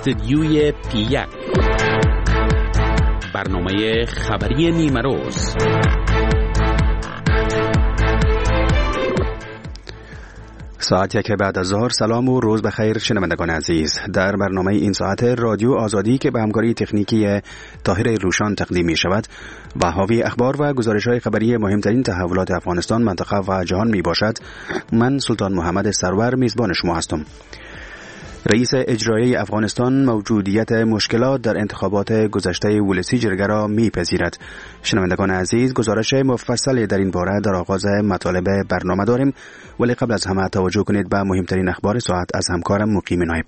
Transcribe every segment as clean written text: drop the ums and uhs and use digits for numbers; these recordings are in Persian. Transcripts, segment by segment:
استدیوی P1 برنامه خبری نیمه روز. ساعت 1 بعد از ظهر. سلام و روز بخیر شنوندگان عزیز. در برنامه این ساعت رادیو آزادی که به همکاری تکنیکی طاهر روشان تقدیم می شود و حاوی اخبار و گزارش‌های خبری مهمترین تحولات افغانستان، منطقه و جهان می باشد، من سلطان محمد سرور میزبان شما هستم. رئیس اجرایی افغانستان موجودیت مشکلات در انتخابات گذشته ولسی جرگه را میپذیرد. شنوندگان عزیز، گزارش مفصل در این باره در آغاز مطالب برنامه داریم، ولی قبل از همه توجه کنید به مهمترین اخبار ساعت از همکارم مقیم نایب.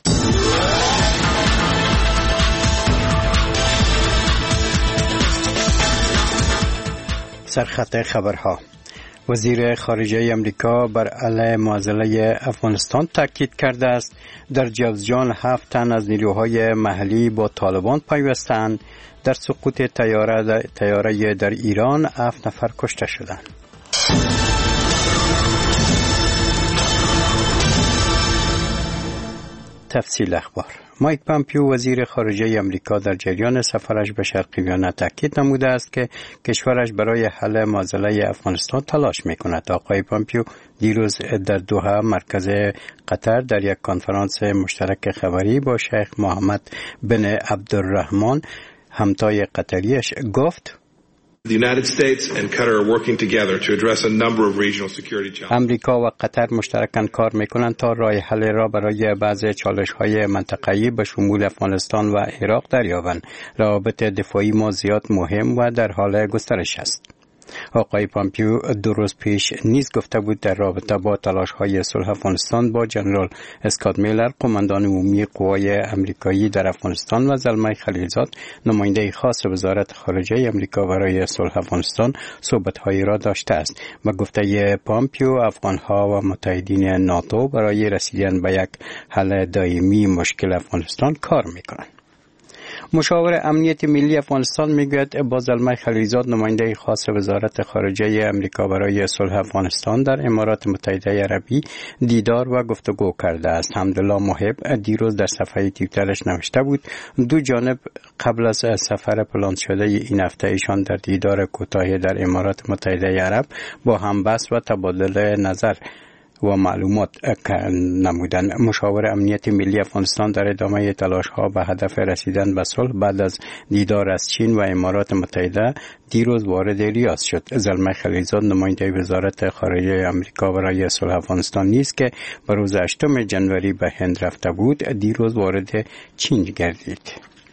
سرخط خبرها. وزیر خارجه امریکا بر علیه معضله افغانستان تاکید کرده است در جوزجان 7 تن از نیروهای محلی با طالبان پیوستند. در سقوط طیاره در ایران 7 نفر کشته شدند. تفصیل اخبار. مایک پامپیو وزیر خارجه امریکا در جریان سفرش به شرق ویانا تاکید نموده است که کشورش برای حل معضله افغانستان تلاش می‌کند. آقای پامپیو دیروز در دوحه مرکز قطر در یک کنفرانس مشترک خبری با شیخ محمد بن عبدالرحمن همتای قطریش گفت امریکا و قطر مشترکاً کار میکنند تا راه حل را برای بعضی چالش‌های منطقه‌ای به شمول افغانستان و عراق دریابند. روابط دفاعی ما زیاد مهم و در حال گسترش است. آقای پامپیو 2 روز پیش نیز گفته بود در رابطه با تلاش‌های صلح افغانستان با جنرال اسکات میلر، قماندان عمومی قوای امریکایی در افغانستان، و زلمه خلیلزاد، نماینده خاص وزارت خارجه امریکا برای صلح افغانستان، صحبت‌هایی را داشته است. و گفته پامپیو افغان‌ها و متحدین ناتو برای رسیدن به یک حل دائمی مشکل افغانستان کار می‌کنند. مشاور امنیت ملی افغانستان میگوید با زلمه خلیلزاد، نماینده خاص وزارت خارجه امریکا برای صلح افغانستان، در امارات متحده عربی دیدار و گفتگو کرده است. حمدالله محب دیروز در صفحه توییترش نوشته بود دو جانب قبل از سفر پلان شده این هفته ایشان در دیدار کوتاهی در امارات متحده عرب با هم بحث و تبادل نظر و معلومات نمودن. مشاور امنیت ملی افغانستان در ادامه تلاش‌ها به هدف رسیدن به صلح بعد از دیدار از چین و امارات متحده دیروز وارد ریاض شد. زلمه خلیلزاد، نماینده وزارت خارجه امریکا برای صلح افغانستان نیست که به روز 8 جنوری به هند رفته بود، دیروز وارد چین گردید.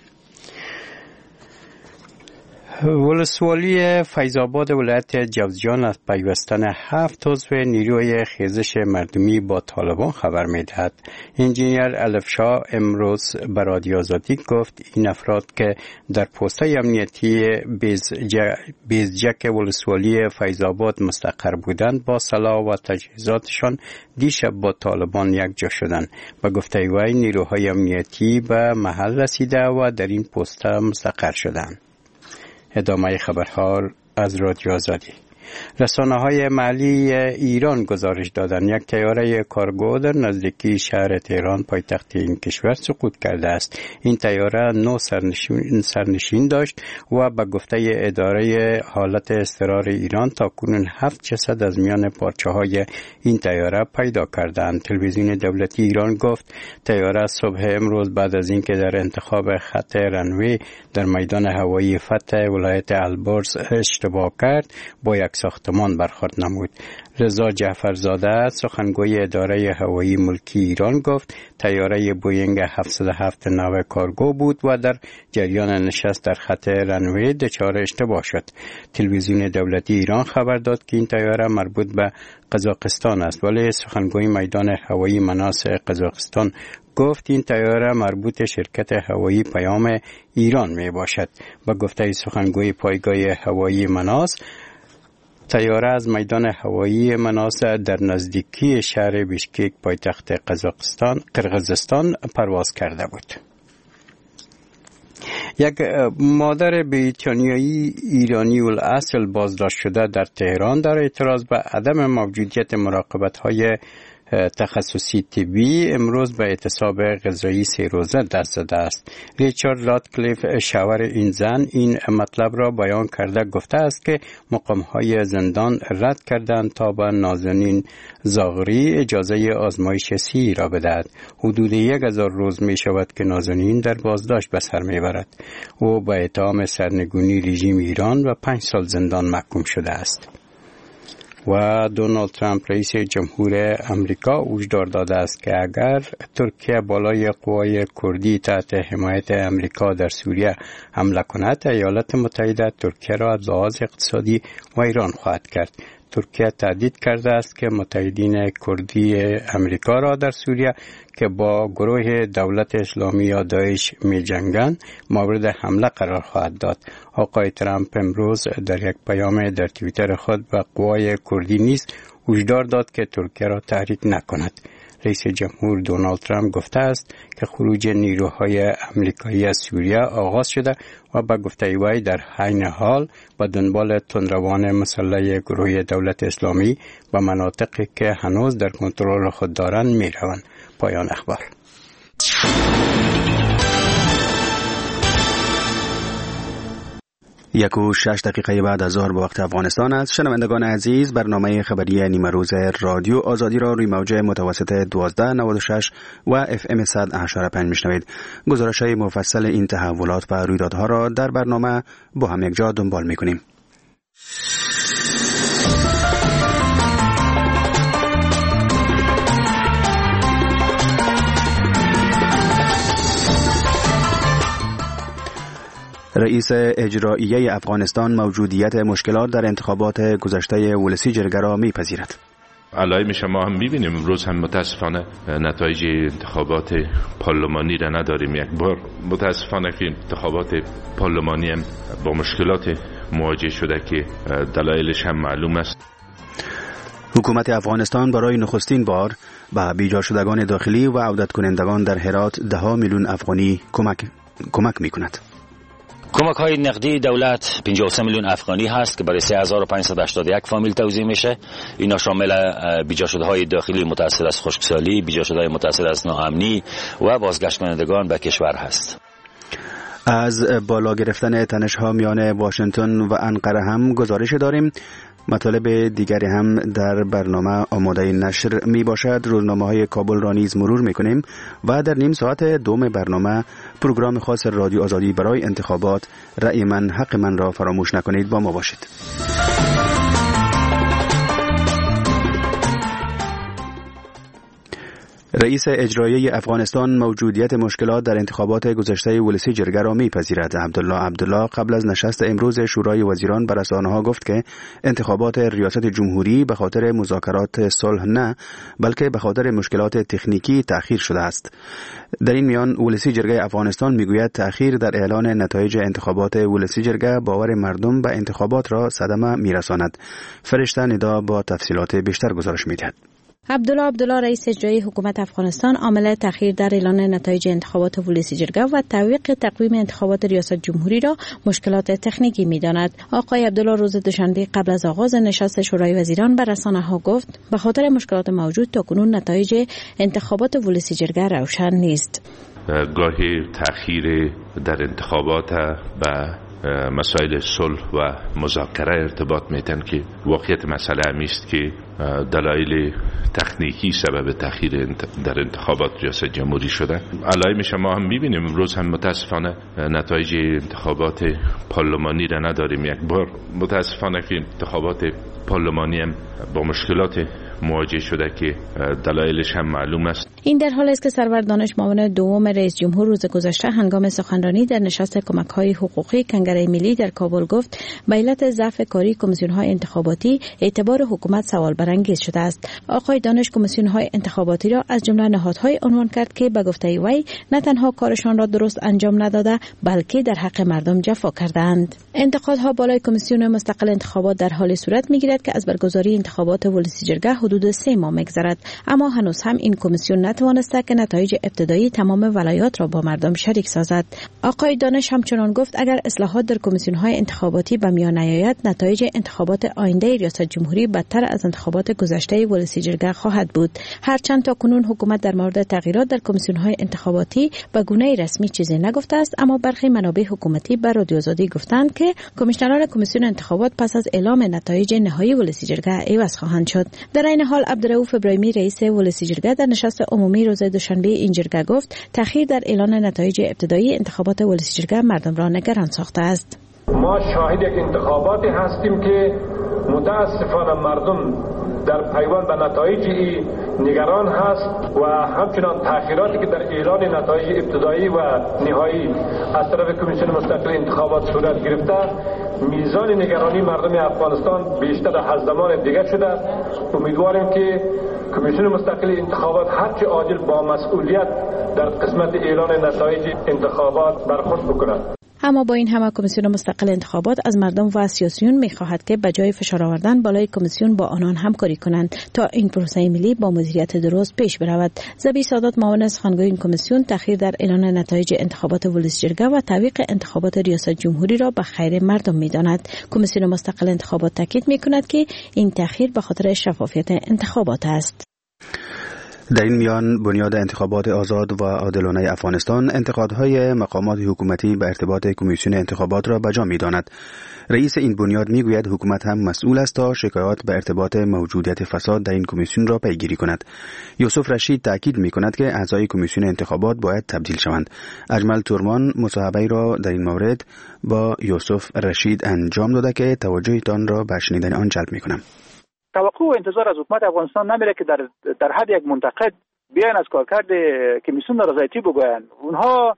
ولسوالی فیض‌آباد ولایت جوزجان از پیوستن 7 عضو نیروی خیزش مردمی با طالبان خبر می‌دهد. انجینیر الفشا امروز به رادیو آزادی گفت این افراد که در پست‌های امنیتی بیزجک ولسوالی فیض‌آباد مستقر بودند با سلاح و تجهیزاتشان دیشب با طالبان یکجا شدند. به گفته وی نیروهای امنیتی به محل رسیده و در این پست مستقر شدند. ادامه خبرها از رادیو آزادی. رسانه‌های محلی ایران گزارش دادند یک طیاره کارگو در نزدیکی شهر تهران پایتخت این کشور سقوط کرده است. این طیاره 9 سرنشین داشت و به گفته اداره حالت اضطرار ایران تاکنون 7 جسد از میان پارچه‌های این طیاره پیدا کردند. تلویزیون دولتی ایران گفت طیاره صبح امروز بعد از اینکه در انتخاب خط رنوی در میدان هوایی فتح ولایت البرز اشتباه کرد با یک ساختمان برخورد نمود. رضا جعفرزاده، سخنگوی اداره هوایی ملکی ایران، گفت طیاره بوینگ 707 نو کارگو بود و در جریان نشست در خط رنوی دچار اشتباه شد. تلویزیون دولتی ایران خبر داد که این طیاره مربوط به قزاقستان است، ولی سخنگوی میدان هوایی مناس قزاقستان گفت این طیاره مربوط شرکت هوایی پیام ایران می باشد. با گفته سخنگوی پایگاه هوایی مناس، طیاره از میدان هوایی مناس در نزدیکی شهر بیشکک پایتخت قرقیزستان پرواز کرده بود. یک مادر بریتانیایی ایرانی الاصل بازداشت شده در تهران در اعتراض به عدم موجودیت مراقبت‌های تخصصی طبی امروز به اعتصاب غذایی 3 روزه دست داده است. ریچارد راتکلیف شاور این زن این مطلب را بیان کرده گفته است که مقام‌های زندان رد کردند تا به نازنین زاغری اجازه آزمایش سی را بدهد. حدود 1000 روز می شود که نازنین در بازداشت به سر می برد. او به اتهام سرنگونی رژیم ایران و 5 سال زندان محکوم شده است. و دونالد ترامپ رئیس جمهور امریکا هشدار داده است که اگر ترکیه بالای قوای کردی تحت حمایت امریکا در سوریه حمله کند، ایالات متحده ترکیه را از لحاظ اقتصادی ویران خواهد کرد. ترکیه تهدید کرده است که متحدین کردی امریکا را در سوریه که با گروه دولت اسلامی یا داعش می جنگند مورد حمله قرار خواهد داد. آقای ترامپ امروز در یک پیام در توییتر خود به قوای کردی نیز هشدار داد که ترکیه را تحریک نکند. رئیس جمهور دونالد ترامپ گفته است که خروج نیروهای امریکایی از سوریه آغاز شده و به گفته وی در عین حال به دنبال تندروان مسلح گروه دولت اسلامی و مناطقی که هنوز در کنترل خود دارند می روند. پایان اخبار. 1:06 بعد از ظهر به وقت افغانستان است. شنوندگان عزیز، برنامه خبری نیمه روز رادیو آزادی را روی موج متوسط 1296 و FM 100.5 میشنوید. گزارش‌های مفصل این تحولات و رویدادها را در برنامه با هم یک جا دنبال می‌کنیم. رئیس اجراییه افغانستان موجودیت مشکلات در انتخابات گذشته ولسی جرگه را میپذیرد. علائم شما هم میبینیم امروز هم متاسفانه نتایج انتخابات پارلمانی را نداریم. یک بار متاسفانه که انتخابات پارلمانی هم با مشکلات مواجه شده که دلایلش هم معلوم است. حکومت افغانستان برای نخستین بار به بیجا شدگان داخلی و عودت کنندگان در هرات 10 میلیون افغانی کمک میکند. کمک های نقدی دولت 53 میلیون افغانی هست که برای 3581 فامیل توزیع میشه. اینا شامل بیجا شده های داخلی متأثر از خشکسالی، بیجا شده های متأثر از ناامنی و بازگشت کنندگان به کشور هست. از بالا گرفتن تنش‌ها میان واشنگتن و انقره هم گزارش داریم. مطالب دیگری هم در برنامه آماده نشر می باشد. روزنامه‌های کابل را نیز مرور می کنیم و در نیم ساعت دوم برنامه پروگرام خاص رادیو آزادی برای انتخابات رأی من حق من را فراموش نکنید. با ما باشید. رئیس اجراییه افغانستان موجودیت مشکلات در انتخابات گذشته ولسی جرگه را میپذیرد. عبدالله قبل از نشست امروز شورای وزیران به رسانه‌ها گفت که انتخابات ریاست جمهوری به خاطر مذاکرات صلح نه بلکه به خاطر مشکلات تکنیکی تأخیر شده است. در این میان ولسی جرگه افغانستان میگوید تأخیر در اعلان نتایج انتخابات ولسی جرگه باور مردم به انتخابات را صدمه میرساند. فرشته ندا با تفصیلات بیشتر گزارش میدهد. عبدالله رئیس اجرایی حکومت افغانستان عامل تأخیر در اعلان نتایج انتخابات ولسی جرگه و تعویق تقویم انتخابات ریاست جمهوری را مشکلات تکنیکی می‌داند. آقای عبدالله روز دوشنبه قبل از آغاز نشست شورای وزیران به رسانه‌ها گفت به خاطر مشکلات موجود تاکنون نتایج انتخابات ولسی جرگه روشن نیست. گاهی تأخیر در انتخابات به مسائل صلح و مذاکره ارتباط میتن که واقعیت مسئله همیست که دلایل تکنیکی سبب تأخیر در انتخابات ریاست جمهوری شده. علائم شما هم میبینیم امروز هم متاسفانه نتایج انتخابات پارلمانی را نداریم. یک بار متاسفانه که انتخابات پارلمانی هم با مشکلات مواجه شده که دلایلش هم معلوم است. این در حالی است که سرور دانش معاون دوم رئیس جمهور روز گذشته هنگام سخنرانی در نشست کمک‌های حقوقی کنگره ملی در کابل گفت به علت ضعف کاری کمیسیون‌های انتخاباتی اعتبار حکومت سوال برانگیز شده است. آقای دانش کمیسیون‌های انتخاباتی را از جمله نهادهای عنوان کرد که به گفته وی نه تنها کارشان را درست انجام نداده بلکه در حق مردم جفا کردند. انتقادها بالای کمیسیون مستقل انتخابات در حال صورت می‌گیرد که از برگزاری انتخابات ولسی جرگه حدود حدود 3 ماه می‌گذرد، اما هنوز هم این کمیسیون نتوانسته که نتایج ابتدایی تمام ولایات را با مردم شریک سازد. آقای دانش همچنان گفت اگر اصلاحات در کمیسیون‌های انتخاباتی به میان نیاید، نتایج انتخابات آینده ریاست جمهوری بدتر از انتخابات گذشته ولسی جرگه خواهد بود. هرچند تا کنون حکومت در مورد تغییرات در کمیسیون‌های انتخاباتی به گونه رسمی چیزی نگفته است، اما برخی منابع حکومتی به رادیو آزادی گفتند که کمیشنران کمیسیون انتخابات پس از اعلام نتایج نهایی ولسی جرگه عوض خواهند شد. در این حال عبدالرؤوف ابراهیمی رئیس ولسی جرگه در نشست عمومی روز دوشنبه این جرگه گفت تأخیر در اعلان نتایج ابتدایی انتخابات ولسی جرگه مردم را نگران ساخته است. ما شاهد یک انتخاباتی هستیم که متاسفانه مردم در پیوند به نتایج نگران هست و همچنان تأخیراتی که در اعلان نتایج ابتدایی و نهایی از طرف کمیسیون مستقل انتخابات صورت گرفته، میزان نگرانی مردم افغانستان بیشتر از زمان دیگر شده. امیدواریم که کمیسیون مستقل انتخابات هرچه عاجل با مسئولیت در قسمت اعلان نتایج انتخابات برخورد بکند. اما با این همه کمیسیون مستقل انتخابات از مردم و سیاسیون می‌خواهد که بجای فشار آوردن بالای کمیسیون با آنان همکاری کنند تا این پروسه ملی با مدیریت درست پیش برود. ذبیح سادات معاون سخنگوی این کمیسیون تأخیر در اعلان نتایج انتخابات ولسی جرگه و تعویق انتخابات ریاست جمهوری را به خیر مردم می‌داند. کمیسیون مستقل انتخابات تاکید می‌کند که این تأخیر به خاطر شفافیت انتخابات است. در این میان بنیاد انتخابات آزاد و عادلانه افغانستان انتقادهای مقامات حکومتی به ارتباط کمیسیون انتخابات را بجا می‌داند. رئیس این بنیاد میگوید حکومت هم مسئول است تا شکایات به ارتباط موجودیت فساد در این کمیسیون را پیگیری کند. یوسف رشید تاکید می‌کند که اعضای کمیسیون انتخابات باید تبدیل شوند. اجمل تورمان مصاحبه‌ای را در این مورد با یوسف رشید انجام داده که توجهتان را به شنیدن آن جلب می‌کنم. توقع و انتظار از حکومت افغانستان نمیره که در حد یک منتقد بیان از کارکرد کمیسیون رضایتی بگویند. اونها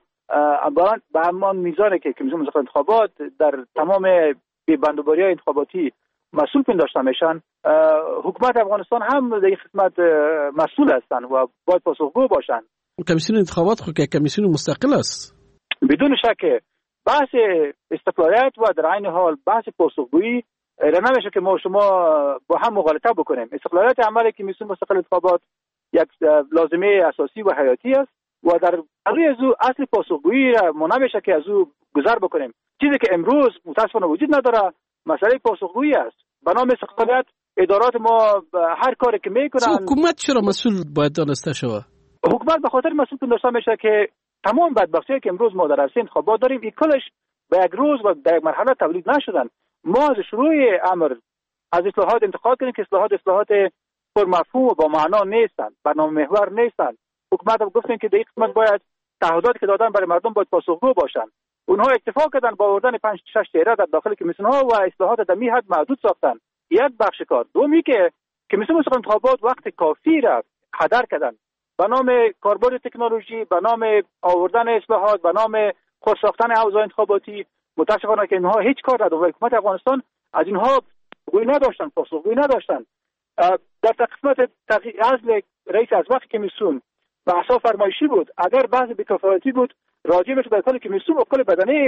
به همان میزانی که کمیسیون مستقل انتخابات در تمام بندوباری‌های انتخاباتی مسئول پنداشته میشن، حکومت افغانستان هم در این خدمت مسئول هستند و باید پاسخگو باشند. کمیسیون انتخابات خود که کمیسیون مستقل است، بدون شک بحث استقلالیت و در عین حال بحث پاسخگویی نمیشه که ما شما با هم مغالطه بکنیم. استقلالیت عمل کمیسیون مستقل انتخابات یک لازمه اساسی و حیاتی است و در روی از او اصل پاسخگویی ما نمیشه که از او گذر بکنیم. چیزی که امروز متاسفانه وجود نداره مسئله پاسخگویی است. به نام استقلالیت ادارات ما هر کاری که میکنن، حکومت چرا مسئول باید دانسته شود؟ حکومت به خاطر مسئول پنداشته میشه که تمام بدبختی‌هایی که امروز ما در عرصه انتخابات داریم این کلش به یک روز و در یک مرحله تولید نشدن. ما از شروع امر از اصلاحات انتقاد کردیم که اصلاحات پرمفهوم و با معنا نیستند، برنامه محور نیستند. حکومت هم گفتیم که در این قسمت باید تعهداتی که دادن برای مردم باید پاسخگو باشند. اونها اکتفا کردن با آوردن 5-6 چهره در داخل کمیسیون‌ها و اصلاحات در می حد محدود ساختن. یک بخش کار. دومی که کمیسیون مستقل انتخابات وقت کافی را هدر کردن به نام کاربرد تکنولوژی، به نام آوردن اصلاحات، به نام خود ساختن حوزه انتخاباتی. متاسفانه که اینها هیچ کار نداشتن. حکومت افغانستان از اینها گوی نداشتن، پاسخگویی نداشتن. در قسمت اصل رئیس از وقت کمیسیون بحثا فرمایشی بود. اگر بحث بی‌کفایتی بود راجع به کل کمیسیون و کل بدنه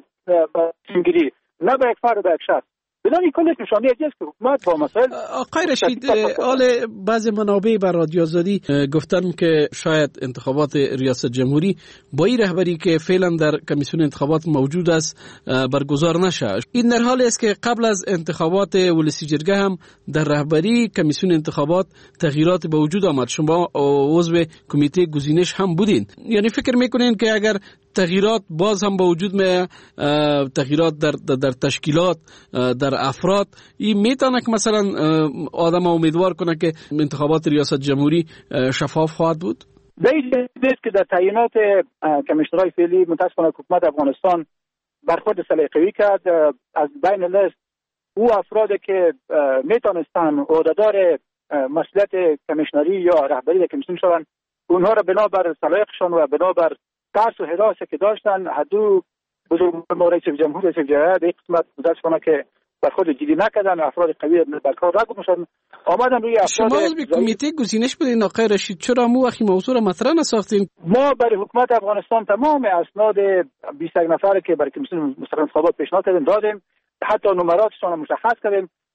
تیمگیری، نه به یک فرد و به یک شخص. بدون این کلش نشانه است که حکومت با مسائل. آقای رشید، حال بعض منابع بر رادیو آزادی گفتن که شاید انتخابات ریاست جمهوری با این رهبری که فعلا در کمیسیون انتخابات موجود است برگزار نشه. این در حالی است که قبل از انتخابات ولسی جرگه هم در رهبری کمیسیون انتخابات تغییرات به وجود آمد. شما عضو کمیته گزینش هم بودین. یعنی فکر میکنین که اگر تغییرات باز هم با وجود تغییرات در تشکیلات، در افراد، این میتونه که مثلا آدم امیدوار کنه که انتخابات ریاست جمهوری شفاف خواهد بود؟ دیدید که در تعیینات کمیشنرهای فعلی متاسفانه حکومت افغانستان برخورد سلیقه‌ای کرد. از بین لیست او افرادی که میتونستن عهدهدار مسئولیت کمیشنری یا رهبری در کمیسیون شوند، اونها را بنابر سلایقشان و بنابر ترس و حراسی که داشتن حدو بزرگوار رئیس جمهور رئیس جمهوریت در قسمت متاسفانه که برخورد جدی نکردن، افراد قوی بر کار نگذاشتن، آمدن روی افراد. شما عضو کمیته گزینش بودین آقای رشید، چرا مو وقتی موضوع را مطرح نساختین؟ ما برای حکومت افغانستان تمام اسناد 21 نفر که برای کمیسیون مستقل انتخابات پیشنهاد کردیم دادیم، حتی نمراتشان را مشخص کردیم.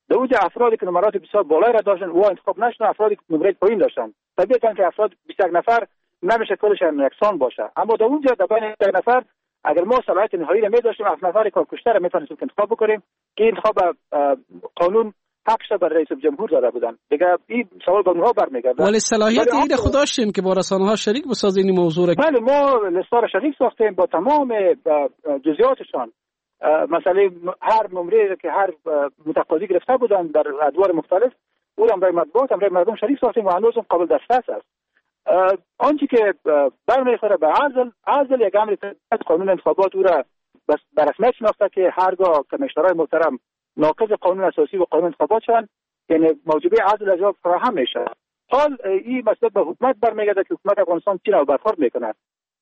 در اونجا افرادی که نمرات بسیار بالایی را داشتن و انتخاب نشدن، افرادی که نمره پایین داشتن. طبیعتاً که افراد 21 نفر نمیشه کلشون یکسان باشه، اما در اونجا در بین 21 نفر اگر ما صلاحیت نهایی را می‌داشتیم 7 نفر کارکشته را می‌تونستیم انتخاب بکنیم که انتخاب قانون حقش بر رئیس جمهور داده بودن. دیگه این سوال به اونها برمیگرده. ولی صلاحیت این خود داشتین که با رسانه‌ها شریک بسازین این موضوع را؟ بله، ما لیست را شریک ساختیم با تمام جزئیاتشان. مثلا هر نمره که هر متقاضی گرفته بودن در ادوار مختلف او را برای مطبوعات برای مردم شریک ساختیم و هنوز هم قابل دسترس است. آنچه که برمیخوره به عزل یک امر قانون انتخابات او را بس به رسمیت شناخته که هرگاه کمیشنرهای محترم ناقض قانون اساسی و قانون انتخابات شدن، یعنی موجبه عزل از جا فراهم میشه. حال این مسئله به حکومت برمیگرده که حکومت افغانستان چی نوع برخورد میکنه.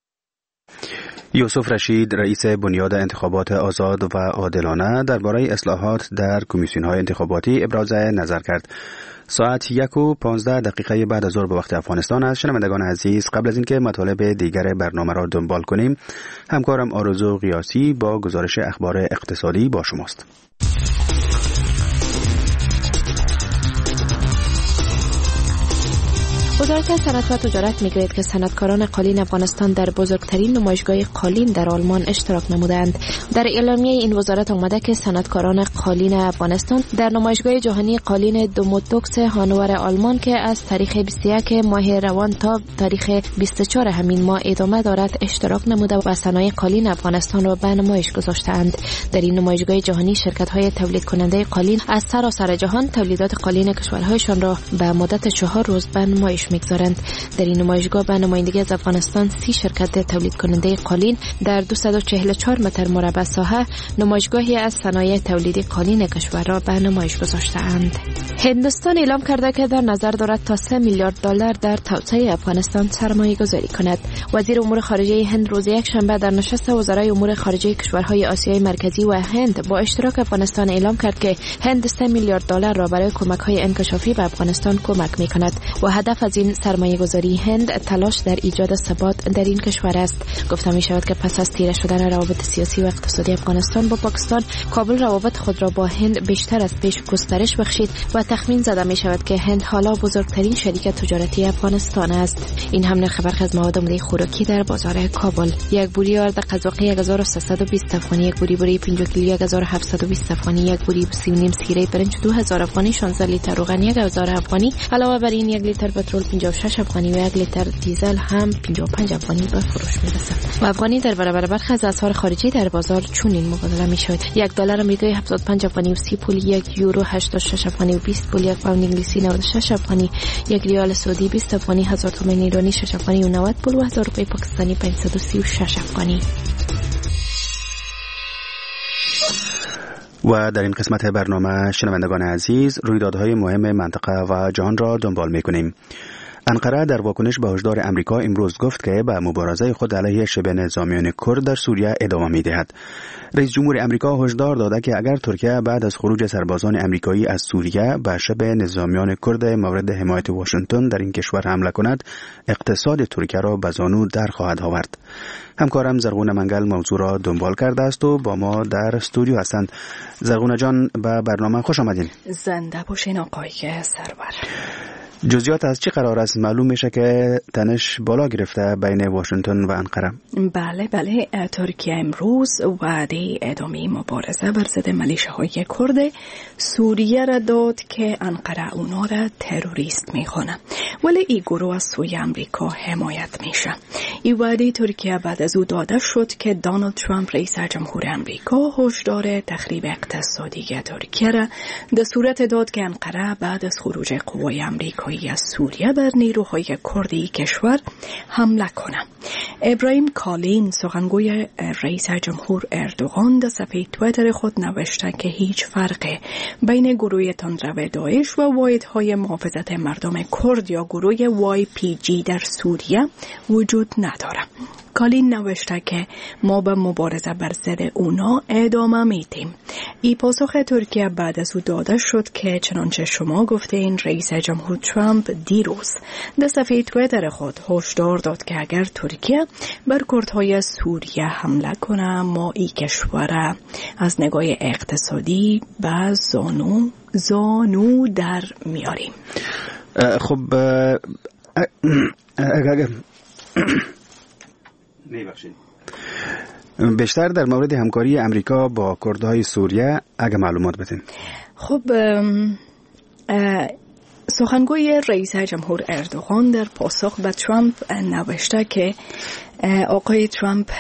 یوسف رشید، رئیس بنیاد انتخابات آزاد و عادلانه، درباره اصلاحات در کمیسیون‌های انتخاباتی ابراز نظر کرد. ساعت 1:15 بعد از ظهر به وقت افغانستان است. شنوندگان عزیز، قبل از اینکه مطالب دیگر برنامه را دنبال کنیم، همکارم آرزو قیاسی با گزارش اخبار اقتصادی با شماست. وزارت صنعت و تجارت میگوید که صنعتکاران قالین افغانستان در بزرگترین نمایشگاه قالین در آلمان اشتراک نمودند. در اعلامیه این وزارت آمده که صنعتکاران قالین افغانستان در نمایشگاه جهانی قالین دوموتوکس هانوور آلمان که از تاریخ 21 ماه روان تا تاریخ 24 همین ماه ادامه دارد اشتراک نموده و صنایع قالین افغانستان را به نمایش گذاشتند. در این نمایشگاه جهانی شرکت‌های تولید کننده قالین از سراسر جهان تولیدات قالین کشورهایشان را به مدت 4 روز به نمایش می‌گذارند. در این نمایشگاه به نمایندگی از افغانستان 30 شرکت تولید کننده قالین در 244 متر مربع ساحه نمایشگاهی از صنایع تولیدی قالین کشور را به نمایش گذاشته‌اند. هندوستان اعلام کرده که در نظر دارد تا 3 میلیارد دلار در توسعه افغانستان سرمایه‌گذاری کند. وزیر امور خارجه هند روز یکشنبه در نشست وزرای امور خارجه کشورهای آسیای مرکزی و هند با اشتراک افغانستان اعلام کرد که هند 3 میلیارد دلار را برای کمک‌های انکشافی به افغانستان کمک می‌کند و هدف از این سرمایه‌گذاری هند تلاش در ایجاد ثبات در این کشور است. گفته می‌شود که پس از تیره شدن روابط سیاسی و اقتصادی افغانستان با پاکستان، کابل روابط خود را با هند بیشتر از پیش گسترش بخشید و تخمین زده می‌شود که هند حالا بزرگترین شریک تجارتی افغانستان است. این هم نرخ برخی از مواد عمده خوراکی در بازار کابل: یک بوری آرد قزاقی 1320 افغانی، یک بوری بوری 5 کیلو 1720 افغانی، یک بوری سیمنیم سیره برنج 2000 افغانی، 16 لیتر روغن 1000 افغانی. علاوه بر این 1 لیتر پترول 56 افغانی و 1 لیتر دیزل هم 55 افغانی به فروش می‌رسد. و افغانی در برابر برخی از اسعار خارجی در بازار چنین مبادله می‌شود: $1 آمریکایی 75 افغانی و 30 پول، 1 یورو 86 افغانی و 20 پول، 1 پوند انگلیسی 96 افغانی، 1 ریال سعودی 20 افغانی، 1000 تومان ایرانی 6 افغانی و 90 پول و 1000 روپیه پاکستانی 536 افغانی. و در این قسمت برنامه شنوندگان عزیز، رویدادهای مهم منطقه و جهان را دنبال می‌کنیم. انقره در واکنش به هشدار امریکا امروز گفت که به مبارزه خود علیه شبه نظامیان کرد در سوریه ادامه می‌دهد. رئیس جمهور امریکا هشدار داده که اگر ترکیه بعد از خروج سربازان امریکایی از سوریه به شبه نظامیان کرد مورد حمایت واشنگتن در این کشور حمله کند، اقتصاد ترکیه را به زانو در خواهد آورد. همکارم زرغونه منگل موضوع را دنبال کرده است و با ما در استودیو هستند. زرغونه جان، به برنامه خوش آمدین. زنده باشین آقای سرور. جزئیات از چه قرار است؟ معلوم میشه که تنش بالا گرفته بین واشنگتن و انقره. بله، ترکیه امروز وعده ادامه مبارزه بر ضد ملیشه‌های کرد سوریه را داد که انقره اونا را تروریست میخونه، ولی این گروه از سوی امریکا حمایت میشه. این وعده ترکیه بعد از او داده شد که دونالد ترامپ رئیس جمهور امریکا هشدار تخریب اقتصادی ترکیه را در صورت داد که انقره بعد از خروج قوای امریکایی از سوریه بر نیروهای کردی کشور حمله کنه. ابراهیم کالین، سخنگوی رئیس جمهور اردوغان، در صفحه توییتر خود نوشته که هیچ فرقی بین گروه تندرو داعش و واحدهای محافظت مردم کرد یا گروه YPG در سوریه وجود نداره. کالین نوشته که ما به مبارزه بر ضد اونا ادامه میدیم. این پاسخ ترکیه بعد از او داده شد که چنانچه شما گفتین رئیس جمهور ترامپ دیروز در صفحه توییتر خود هشدار داد که اگر ترکیه بر کردهای سوریه حمله کنه، ما این کشور از نگاه اقتصادی به زانو زانو در میاریم. خب اگر بیشتر در مورد همکاری امریکا با کردهای سوریه اگه معلومات بدین. خب سخنگوی رئیس جمهور اردوغان در پاسخ به ترامپ نوشته که آقای ترامپ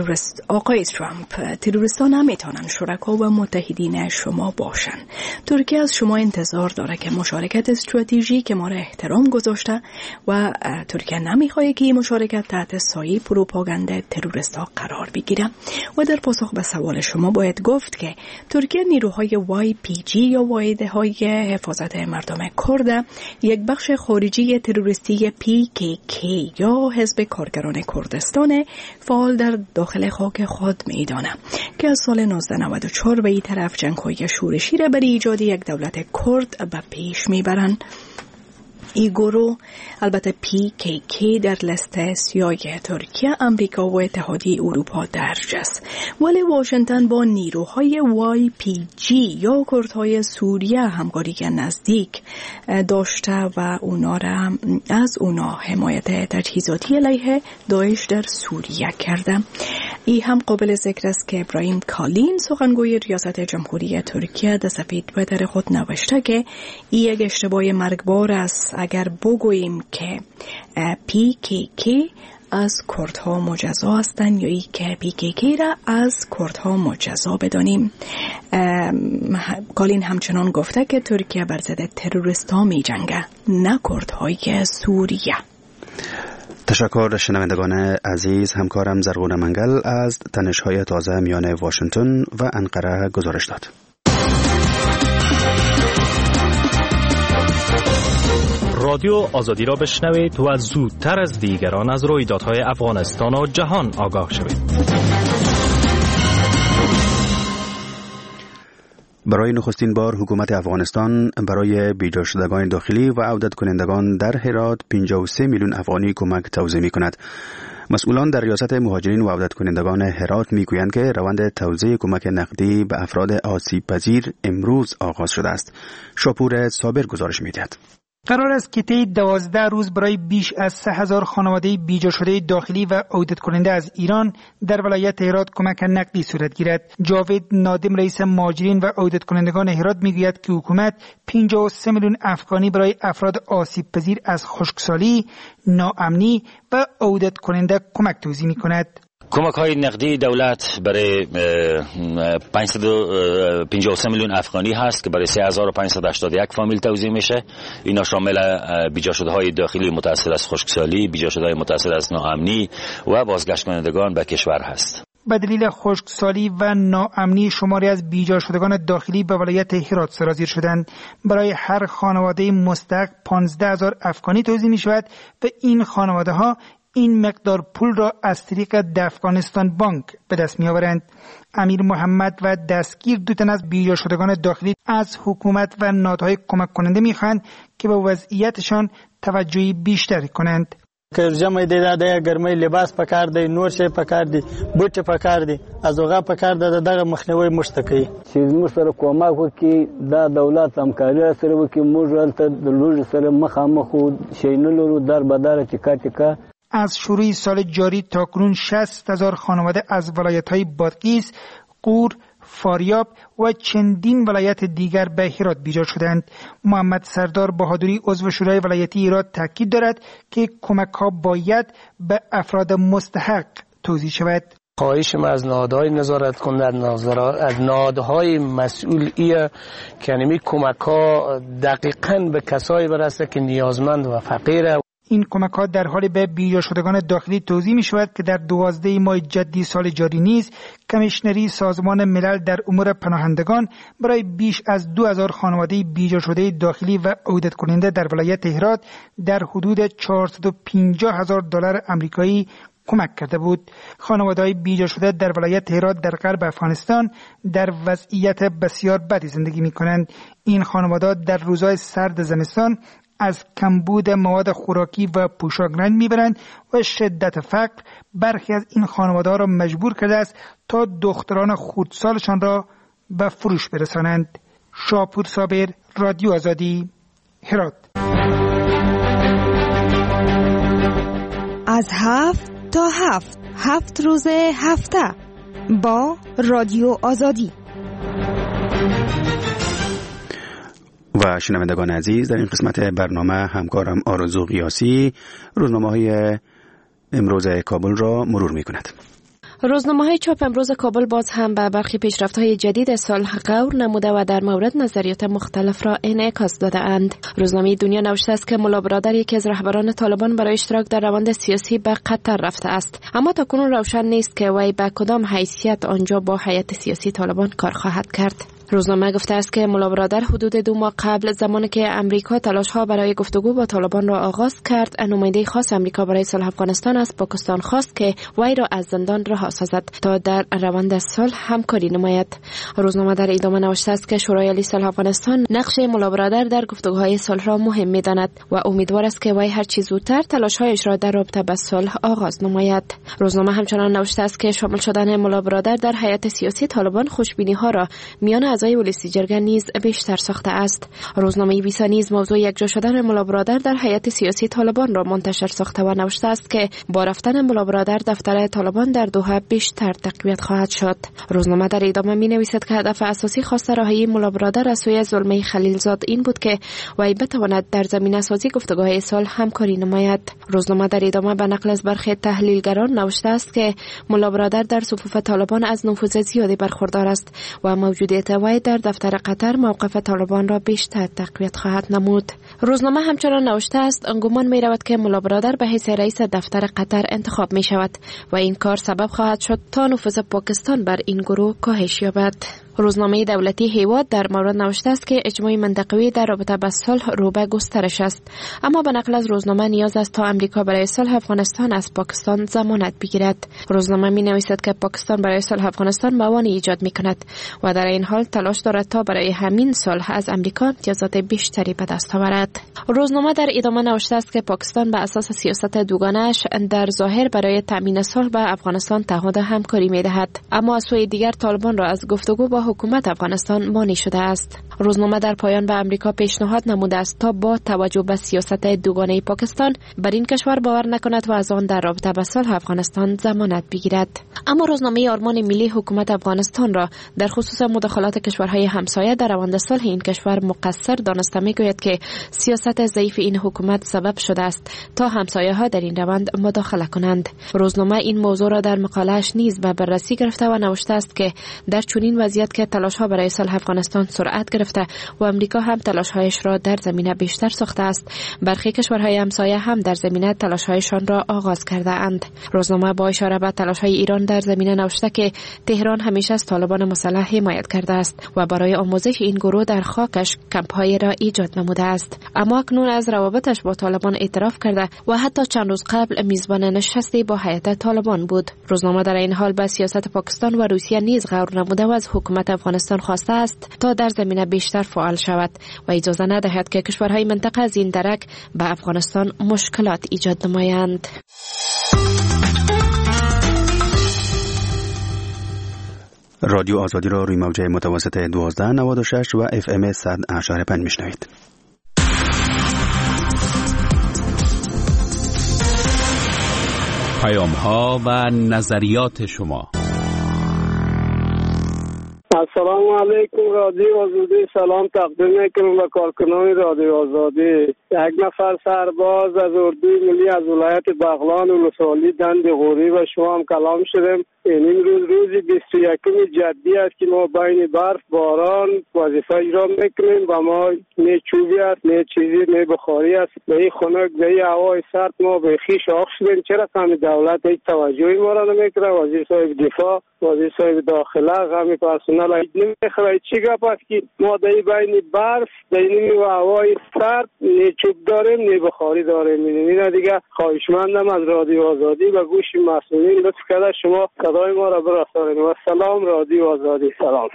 تروریستان نمیتونن شرکا و متحدین شما باشن. ترکیه از شما انتظار داره که مشارکت استراتژیک ما را احترام گذاشته و ترکیه نمیخواد که این مشارکت تحت سایه پروپاگاندا تروریستا قرار بگیره. و در پاسخ به سوال شما باید گفت که ترکیه نیروهای YPG یا واحدهای حفاظت مردم کرد، یک بخش خارجی تروریستی PKK یا حزب کارگران کردستان فعال در داخل خاک خود میدانه که از سال 1994 به این طرف جنگ‌های شورشی را برای ایجاد یک دولت کرد به پیش میبرند. این گروه البته PKK در لیست سیاه ترکیه، امریکا و اتحادیه اروپا درج است، ولی واشنگتن با نیروهای YPG یا کردهای سوریه همکاری نزدیک داشته و از اونا حمایت تجهیزاتی علیه داعش در سوریه کرده. این هم قابل ذکر است که ابراهیم کالین سخنگوی ریاست جمهوری ترکیه در صفحه توییتر خود نوشته که این یک اشتباه مرگبار است اگر بگوییم که PKK از کردها مجزا هستند یا ای که PKK را از کردها مجزا بدانیم. کالین همچنان گفته که ترکیه بر ضد تروریست‌ها می جنگه، نه کردهای سوریه. تشکر شنوندگان عزیز. همکارم زرغون منگل از تنش‌های تازه میان واشنگتن و انقره گزارش داد. رادیو آزادی را بشنوید و زودتر از دیگران از رویدادهای افغانستان و جهان آگاه شوید. برای نخستین بار حکومت افغانستان برای بیجا شدگان داخلی و عودت کنندگان در هرات 53 میلیون افغانی کمک توزیع می کند. مسئولان در ریاست مهاجرین و عودت کنندگان هرات می گویند که روند توزیع کمک نقدی به افراد آسیب پذیر امروز آغاز شده است. شاپور صابر گزارش می دهد. قرار است که طی 12 روز برای بیش از 3000 خانواده بیجا شده داخلی و عودت کننده از ایران در ولایت هرات کمک نقدی صورت گیرد. جاوید نادم رئیس مهاجرین و عودت کنندگان هرات میگوید که حکومت 53 میلیون افغانی برای افراد آسیب پذیر از خشکسالی، ناامنی و عودت کننده کمک توزیع می‌کند. کمک های نقدی دولت برای 553 میلیون افغانی هست که برای 3581 فامیل توزیع میشه. اینا شامل بیجا شده های داخلی متأثر از خشکسالی، بیجا شده های متأثر از ناامنی و بازگشت کنندگان به کشور هست. به دلیل خشکسالی و ناامنی شماری از بیجا شدگان داخلی به ولایت هرات سرازیر شدند. برای هر خانواده مستحق 15000 افغانی توزیع می شود و این خانواده ها این مقدار پول را از طریق افغانستان بانک به دست می آورند. امیر محمد و دستگیر دو تن از بیجا شدگان داخلی از حکومت و نهادهای کمک کننده می خواهند که به وضعیتشان توجهی بیشتر کنند. که جمع دیده ده گرمی لباس پکار دی، نور شی پکار دی، بوټ پکار دی، از اوغه پکار ده دغه مخنیوي مشتکی چې موږ سره کومک وکړي دا دولت همکاري سره وکړي. موږ ولته د لوږې سره مخامخ شي نه لرو، در بداره ټیکا. از شروع سال جاری تاکنون 60,000 خانواده از ولایت‌های بادغیس، غور، فاریاب و چندین ولایت دیگر به هرات بیجا شدند. محمد سردار بهادری عضو شورای ولایتی هرات تاکید دارد که کمک‌ها باید به افراد مستحق توزیع شود. خواهش ما از نهادهای نظارت کننده، از نهادهای مسئولیه که نمی کمک‌ها دقیقاً به کسایی برسه که نیازمند و فقیره. این کمک‌ها در حال به بیجا شدگان داخلی توزیع می‌شود که در 12 ماه جدی سال جاری نیز کمیشنری سازمان ملل در امور پناهندگان برای بیش از 2000 خانواده بیجا شده داخلی و عودت کننده در ولایت هرات در حدود $450,000 آمریکایی کمک کرده بود. خانواده‌های بیجا شده در ولایت هرات در غرب افغانستان در وضعیت بسیار بدی زندگی می‌کنند. این خانواده‌ها در روزهای سرد زمستان از کمبود مواد خوراکی و پوشاک رنج میبرند و شدت فقر برخی از این خانواده‌ها را مجبور کرده است تا دختران خردسالشان را به فروش برسانند. شاپور صابر، رادیو آزادی، هرات. از 7 تا 7 روز هفته با رادیو آزادی. و شنوندگان عزیز، در این قسمت برنامه همکارم آرزو قیاسی روزنامه‌های امروز کابل را مرور می‌کند. روزنامه‌های چاپ امروز کابل باز هم به برخی پیشرفت‌های جدید صلح غور نموده و در مورد نظریات مختلف را انعکاس داده‌اند. روزنامه دنیا نوشته است که ملا برادر یکی از رهبران طالبان برای اشتراک در روند سیاسی به قطر رفته است، اما تاکنون روشن نیست که وی به کدام حیثیت آنجا با هیئت سیاسی طالبان کار خواهد کرد. روزنامه گفته است که ملا برادر حدود 2 ماه قبل، زمانی که امریکا تلاش‌ها برای گفتگو با طالبان را آغاز کرد، نماینده خاص امریکا برای صلح افغانستان از پاکستان خواست که وی را از زندان رها سازد تا در روند صلح همکاری نماید. روزنامه در ادامه نوشته است که شورای عالی صلح افغانستان نقش ملا برادر در گفتگوهای صلح را مهم می‌داند و امیدوار است که وی هر چه زودتر تلاش‌هایش را در رابطه با صلح آغاز نماید. روزنامه همچنان نوشته است که شامل شدن ملا برادر در هیئت سیاسی طالبان خوشبینی‌ها را میان اعضای ولسی جرگه نیز بیشتر ساخته است. روزنامه ویسا نیز موضوع یکجا شدن ملا برادر در هیئت سیاسی طالبان را منتشر ساخته و نوشته است که با رفتن ملا برادر دفتر طالبان در دوحه بیشتر تقویت خواهد شد. روزنامه در ادامه می نویسد که هدف اساسی خواست رهایی ملا برادر از سوی زلمه خلیلزاد این بود که وی بتواند در زمینه سازی گفتگوهای صلح همکاری نماید. روزنامه در ادامه به نقل از برخی تحلیلگران نوشته است که ملا برادر در صفوف طالبان از نفوذ زیادی برخوردار است و موجودیت وی در دفتر قطر موقف طالبان را بیشتر تقویت خواهد نمود. روزنامه همچنان نوشته است گمان می رود که ملا برادر به حیث رئیس دفتر قطر انتخاب می شود و این کار سبب خواهد شد تا نفوذ پاکستان بر این گروه کاهش یابد. روزنامه دولتی هیواد در مورد نوشته است که اجماع منطقوی در رابطه با صلح رو به گسترش است، اما به نقل از روزنامه نیاز است تا امریکا برای صلح افغانستان از پاکستان ضمانت بگیرد. روزنامه می نویسد که پاکستان برای صلح افغانستان موانع ایجاد می کند و در این حال تلاش دارد تا برای همین صلح از امریکا امتیازات بیشتری به دست آورد. روزنامه در ادامه نوشته است که پاکستان به اساس سیاست دوگانه‌اش در ظاهر برای تامین صلح با افغانستان تعهد همکاری می دهد، اما از سوی دیگر طالبان را از گفتگو با حکومت افغانستان مانع شده است. روزنامه در پایان به امریکا پیشنهاد نموده است تا با توجه به سیاست دوگانه پاکستان بر این کشور باور نکند و از آن در رابطه با صلح افغانستان ضمانت بگیرد. اما روزنامه آرمان ملی حکومت افغانستان را در خصوص مداخلات کشورهای همسایه در روند صلح این کشور مقصر دانسته می‌گوید که سیاست ضعیف این حکومت سبب شده است تا همسایه‌ها در این روند مداخله کنند. روزنامه این موضوع را در مقاله‌اش نیز به بررسی گرفته و نوشته است که در چنین وضعیت که تلاش‌ها برای صلح افغانستان سرعت گرفته و امریکا هم تلاش‌هایش را در زمینه بیشتر ساخته است، برخی کشورهای همسایه هم در زمینه تلاش‌هایشان را آغاز کرده اند. روزنامه با اشاره به تلاش‌های ایران در زمینه نوشته که تهران همیشه از طالبان مسلح حمایت کرده است و برای آموزش این گروه در خاکش کمپ‌هایی را ایجاد نموده است، اما اکنون از روابطش با طالبان اعتراف کرده و حتی چند روز قبل میزبان نشستی با هیئت طالبان بود. روزنامه در این حال به سیاست پاکستان و روسیه نیز غور نموده و از حکومت افغانستان خواسته است تا در زمینه بیشتر فعال شود و اجازه ندهد که کشورهای منطقه از این درک به افغانستان مشکلات ایجاد نمایند. رادیو آزادی را روی موج متوسط 1296 و FM 100.5 میشنوید. پیام‌ها و نظریات شما. السلام علیکم رادیو آزادی، سلام تقدیم میکنم به کارکنان رادیو آزادی. یک نفر سرباز از اردوی ملی از ولایت بغلان ولسوالی دند غوری و شما هم کلام شدیم. این روز 21 جدی است که ما بین برف باران وظیفه اجرا میکنیم و ما نه چوبی است نه چیزی نه بخاری است. به این خنک به این هوای سرد ما به خیش شاخ شدیم. چرا کمی دولت هیچ توجهی ما را نمیکنه؟ وزیر صاحب دفاع، وزیر صاحب داخله، غمی پرسنل نمیخواه. چی گپ است که ما در بین برف در این هوای سرد نه چوب داریم نه بخاری داریم؟ این دیگه خواهشمندم از رادیو آزادی و گوش مسئولین لطف کرده شما صدای ما را برسانید. و سلام رادیو آزادی.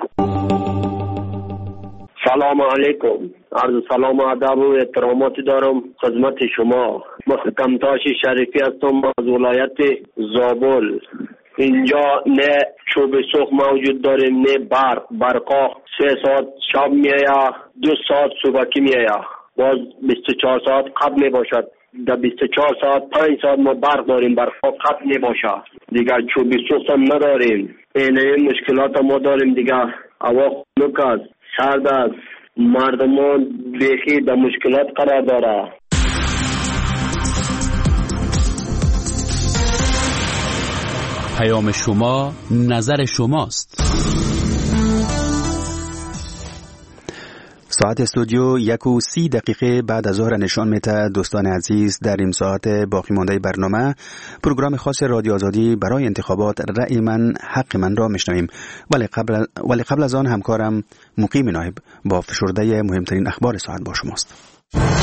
سلام علیکم. عرض سلام و ادب و احترامات دارم خدمت شما. محترم تاشی شریفی هستم از ولایت زابل. اینجا نه چوب سوخت موجود داریم، نه برقا 3 ساعت شب میآید، 2 ساعت صبحکی میآید، باز 24 ساعت قطع می باشد. در 24 ساعت 5 ساعت ما برق داریم، برقا قطع می باشد. دیگر چوب سوخت هم نداریم. این مشکلات ما داریم. دیگر هوا خنک است، سرد است، مردمان بیخی در مشکلات قرار داره. پیام شما، نظر شماست. ساعت استودیو 1:30 بعد از ظهر نشان میده. دوستان عزیز، در این ساعت باقی مانده برنامه پروگرام خاص رادیو آزادی برای انتخابات رأی من حق من را میشنویم، ولی قبل از آن همکارم مقیم نایب با فشرده مهمترین اخبار ساعت با شماست.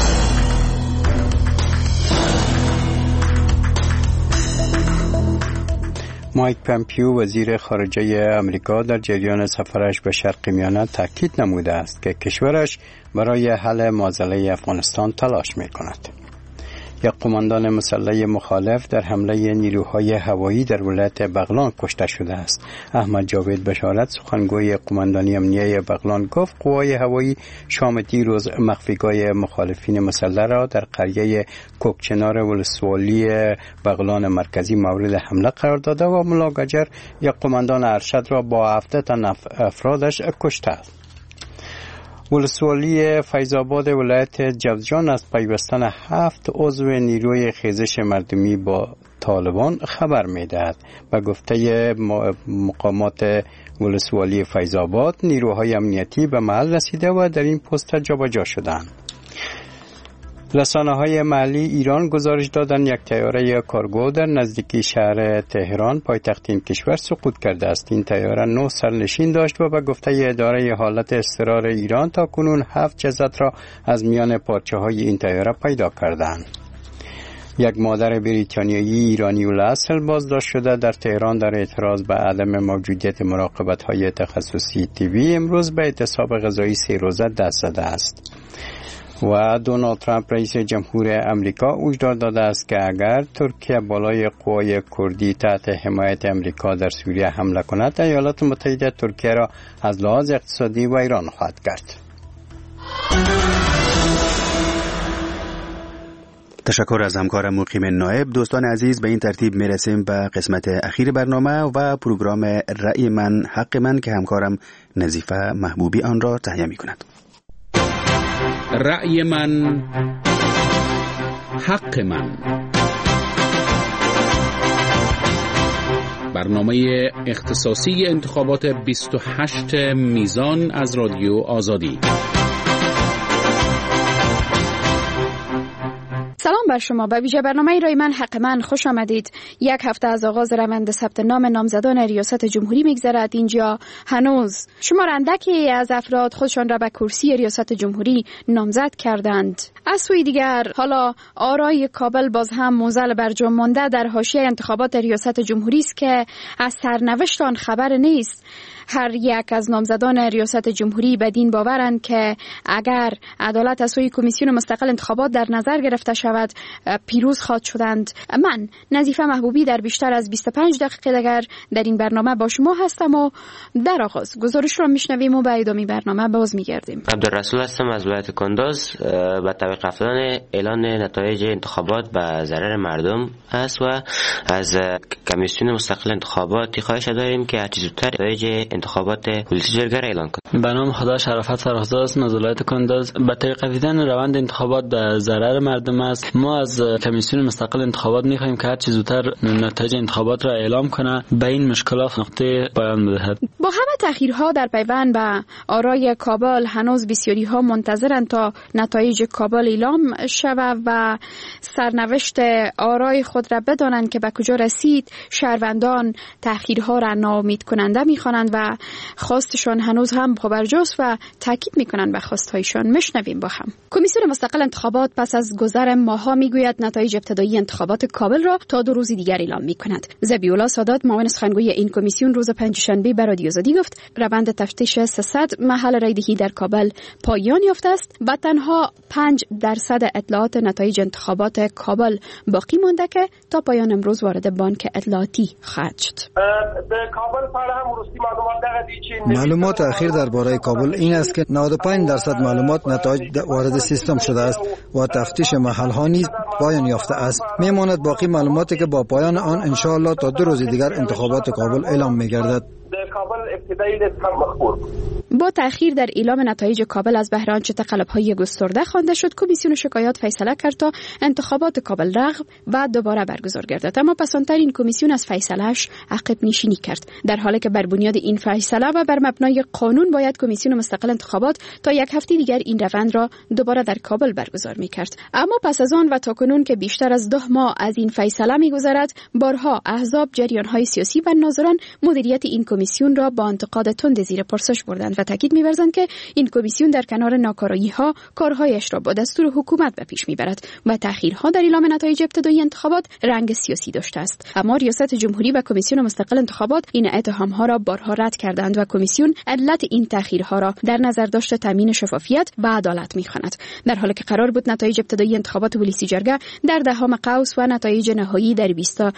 مایک پامپیو وزیر خارجه امریکا در جریان سفرش به شرق میانه تاکید نموده است که کشورش برای حل معضله افغانستان تلاش می‌کند. یک قماندان مسلح مخالف در حمله نیروهای هوایی در ولایت بغلان کشته شده است. احمد جاوید بشارت، سخنگوی قماندانی امنیه بغلان، گفت قوای هوایی شام دیروز مخفیگاه مخالفین مسلح را در قریه کوکچنار ولسوالی بغلان مرکزی مورد حمله قرار داده و ملاگجر یک قماندان ارشد را با 7 تن افرادش کشته است. ولسوالی فیض‌آباد ولایت جوزجان از پیوستن 7 عضو نیروی خیزش مردمی با طالبان خبر می‌دهد. به گفته مقامات ولسوالی فیض‌آباد، نیروهای امنیتی به محل رسیده و در این پست جابجا شدند. رسانه‌های محلی ایران گزارش دادند یک طیاره کارگو در نزدیکی شهر تهران پایتخت این کشور سقوط کرده است. این طیاره 9 سرنشین داشت و به گفته اداره حالت اضطرار ایران تا کنون 7 جسد را از میان پارچه‌های این طیاره پیدا کردند. یک مادر بریتانیایی ایرانی الاصل بازداشت شده در تهران در اعتراض به عدم موجودیت مراقبت‌های تخصصی طبی امروز به اعتصاب غذایی 3 روزه دست زده است. و دونالد ترامپ رئیس جمهور امریکا هشدار داده است که اگر ترکیه بالای قوای کردی تحت حمایت امریکا در سوریه حمله کند، ایالات متحده ترکیه را از لحاظ اقتصادی ویران خواهد کرد. تشکر از همکارم مقیم نایب. دوستان عزیز، به این ترتیب میرسیم به قسمت اخیر برنامه و پروگرام رأی من حق من که همکارم نظیفه محبوبی آن را تهیه می کند. رأی من حق من، برنامه اختصاصی انتخابات 28 میزان از رادیو آزادی. سلام بر شما. به ویژه برنامه رای من حق من خوش آمدید. یک هفته از آغاز روند ثبت نام نامزدان ریاست جمهوری میگذرد. اینجا هنوز شمار اندکی از افراد خودشان را به کرسی ریاست جمهوری نامزد کردند. از سوی دیگر حالا آرای کابل باز هم موزل برجام مانده در حاشیه انتخابات ریاست جمهوری است که از سرنوشت آن خبر نیست. هر یک از نامزدان ریاست جمهوری بدین باورند که اگر عدالت از سوی کمیسیون مستقل انتخابات در نظر گرفته شود پیروز خواهد شدند. من نظیفه محبوبی در بیشتر از 25 دقیقه دیگر در این برنامه با شما هستم و در آغاز گزارش را میشنویم و به ادامه برنامه باز میگردیم. عبدالرسول هستم از ولایت کندز. با توقیف افتادن اعلان نتایج انتخابات به ضرر مردم است و از کمیسیون مستقل انتخابات خواهش داریم که هر چه زودتر نتایج انتخابات ولسی جرگه را اعلان کنند. به نام خدا شرافت فرخزاد است از ولایت کندز. با توقیفتن روند انتخابات به ضرر مردم است. ما از کمیسیون مستقل انتخابات می‌خواهیم که هر چه زودتر نتایج انتخابات را اعلام کنه، به این مشکلات نقطه پایان بدهد. با همه تأخیرها در پیوند به آرای کابل هنوز بسیاری‌ها منتظرند تا نتایج کابل اعلام شود و سرنوشت آرای خود را بدانند که به کجا رسید. شهروندان تأخیرها را ناامید کننده می‌خوانند و خواستشان هنوز هم پابرجاست و تاکید می‌کنند به خواست‌هایشان. میشنویم با هم. کمیسیون مستقل انتخابات پس از گذر ماه‌ها آنها میگوید نتایج ابتدایی انتخابات کابل را تا 2 روز دیگر اعلام میکند. ذبیح‌الله سادات معاون سخنگوی این کمیسیون روز پنجشنبه به رادیو آزادی گفت روند تفتیش 300 محل رایدهی در کابل پایان یافته است و تنها 5% اطلاعات نتایج انتخابات کابل باقی مانده که تا پایان امروز وارد بانک اطلاعاتی خواهد شد. معلومات اخیر درباره کابل این است که 95% معلومات نتایج وارد سیستم شده است و تفتیش محل ها نیز پایان یافته است. میماند باقی معلوماتی که با پایان آن ان شاء الله تا 2 روز دیگر انتخابات کابل اعلام می‌گردد. با تأخیر در اعلام نتایج کابل از بهر آنچه تقلب‌های گسترده خوانده شد، کمیسیون شکایات فیصله کرد تا انتخابات کابل رغب و دوباره برگزار گردد. اما پسانتر این کمیسیون از فیصله‌اش عقب نشینی کرد، در حالی که بر بنیاد این فیصله و بر مبنای قانون باید کمیسیون مستقل انتخابات تا 1 هفته دیگر این روند را دوباره در کابل برگزار می‌کرد. اما پس از آن و تاکنون که بیشتر از 2 ماه از این فیصله می‌گذرد، بارها احزاب، جریان‌های سیاسی و ناظران مدیریت این کمیسیون را با انتقاد تند زیر پرسش بردند و تاکید می‌ورزند که این کمیسیون در کنار ناکارایی‌ها کارهایش را با دستور حکومت به پیش می‌برد و تأخیرها در اعلام نتایج ابتدایی انتخابات رنگ سیاسی داشته است. اما ریاست جمهوری و کمیسیون مستقل انتخابات این اتهام‌ها را بارها رد کردند و کمیسیون علت این تأخیرها را در نظر داشته تامین شفافیت و عدالت می‌خواند. در حالی که قرار بود نتایج ابتدایی انتخابات ولسی جرگه در 10 قوس و نتایج نهایی در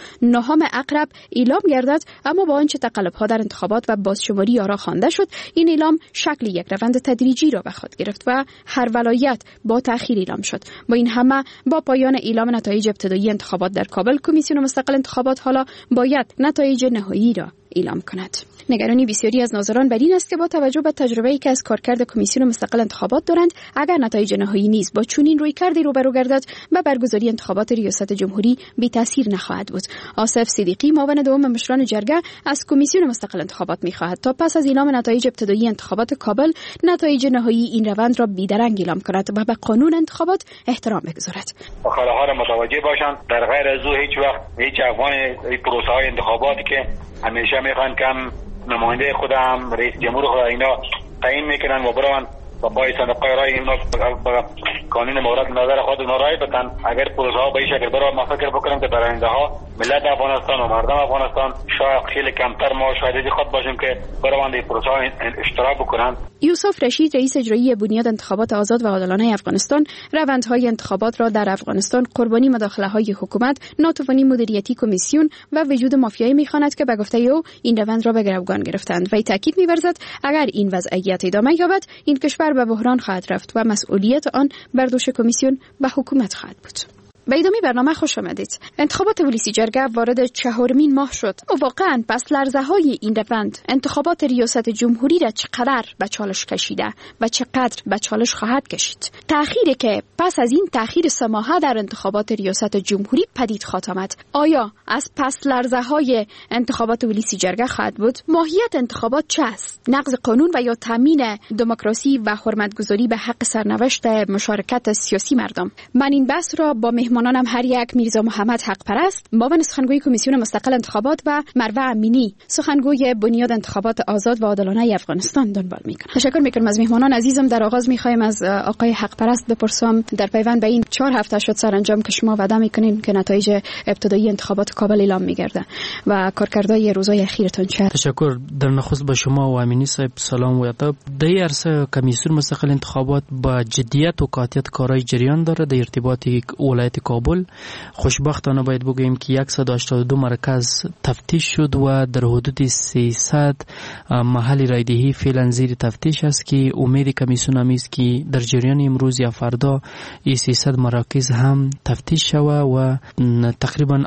29 اقرب اعلام گردد، اما با آنچه تقلب‌ها در انتخابات و بازشماری آرا خوانده شد، این اعلام شکل یک روند تدریجی را به خود گرفت و هر ولایت با تأخیر اعلام شد. با این همه با پایان اعلام نتایج ابتدایی انتخابات در کابل، کمیسیون مستقل انتخابات حالا باید نتایج نهایی را اعلام کند. نگرانی بسیاری از ناظران بر این است که با توجه به تجربه‌ای که از کارکرد کمیسیون مستقل انتخابات دارند، اگر نتایج نهایی نیز با چنین رویکردی روبرو گردد و برگزاری انتخابات ریاست جمهوری بی تاثیر نخواهد بود. آصف صدیقی معاون دوم مشران جرگه از کمیسیون مستقل انتخابات می‌خواهد تا پس از اعلام نتایج ابتدایی انتخابات کابل نتایج نهایی این روند را بیدرنگ اعلام کند و به قانون انتخابات احترام بگذارد. مخالفها را متوجه باشند. در غیر از او هیچ وقت هیچ افغان پروسه‌های انتخاباتی که همیشه میخوان کم نماینده خودم رئیس جمهور خود اینا تعیین میکنن و بران و پای صندوق رای اینا قانون مورد نظر خود اونا رای بدن. اگر پروسه ها به این شکل برای ما فکر بکنم که برنده ها ملت افغانستان و مردم افغانستان شاید خیلی کمتر ما شاهد خود باشیم که برای این پروسه ها اشتراک بکنن. یوسف رشید رئیس اجرایی بنیاد انتخابات آزاد و عادلانه افغانستان روندهای انتخابات را در افغانستان قربانی مداخله‌های حکومت، ناتوانی مدیریتی کمیسیون و وجود مافیایی می‌خواند که به گفته او این روند را به گروگان گرفتند و تاکید می‌ورزد اگر این وضعیت ادامه یابد این کشور به بحران خواهد رفت و مسئولیت آن بر دوش کمیسیون و حکومت خواهد بود. به ادامه برنامه خوش آمدید. انتخابات ولسی جرگه وارد 4مین ماه شد و واقعا پس لرزه های این روند انتخابات ریاست جمهوری را چقدر به چالش کشیده و چقدر به چالش خواهد کشید. تأخیری که پس از این تأخیر 3 ماهه در انتخابات ریاست جمهوری پدید خواهد آمد، آیا از پس لرزه های انتخابات ولسی جرگه خواهد بود؟ ماهیت انتخابات چه است؟ نقض قانون و یا تامین دموکراسی و حرمتگذاری به حق سرنوشت مشارکت سیاسی مردم؟ من این بحث را با مهمانانم هر یک میرزا محمد حق پرست، معاون سخنگوی کمیسیون مستقل انتخابات و مروه امینی، سخنگوی بنیاد انتخابات آزاد و عادلانه افغانستان دنبال میکنم. تشکر میکنم از مهمانان عزیزم. در آغاز میخوایم از آقای حق پرست بپرسم در پیوند به این 4 هفته شد سرانجام که شما وعده میکنین که نتایج ابتدایی انتخابات کابل اعلام میگرده و کارکردهای روزهای اخیرتون چه؟ تشکر. در نخست به شما و امینی صاحب سلام و ادب. در عرصه کمیسیون مستقل انتخابات با جدیت و قاطعیت کارهای جریان داره در ارتباط ولایت کابل. خوشبختانه باید بگوییم که 182 مرکز تفتیش شد و در حدود 300 محل رایدهی فعلا زیر تفتیش است که امید کمیسیون هم است که در جریان امروز یا فردا این 300 مراکز هم تفتیش شود و تقریبا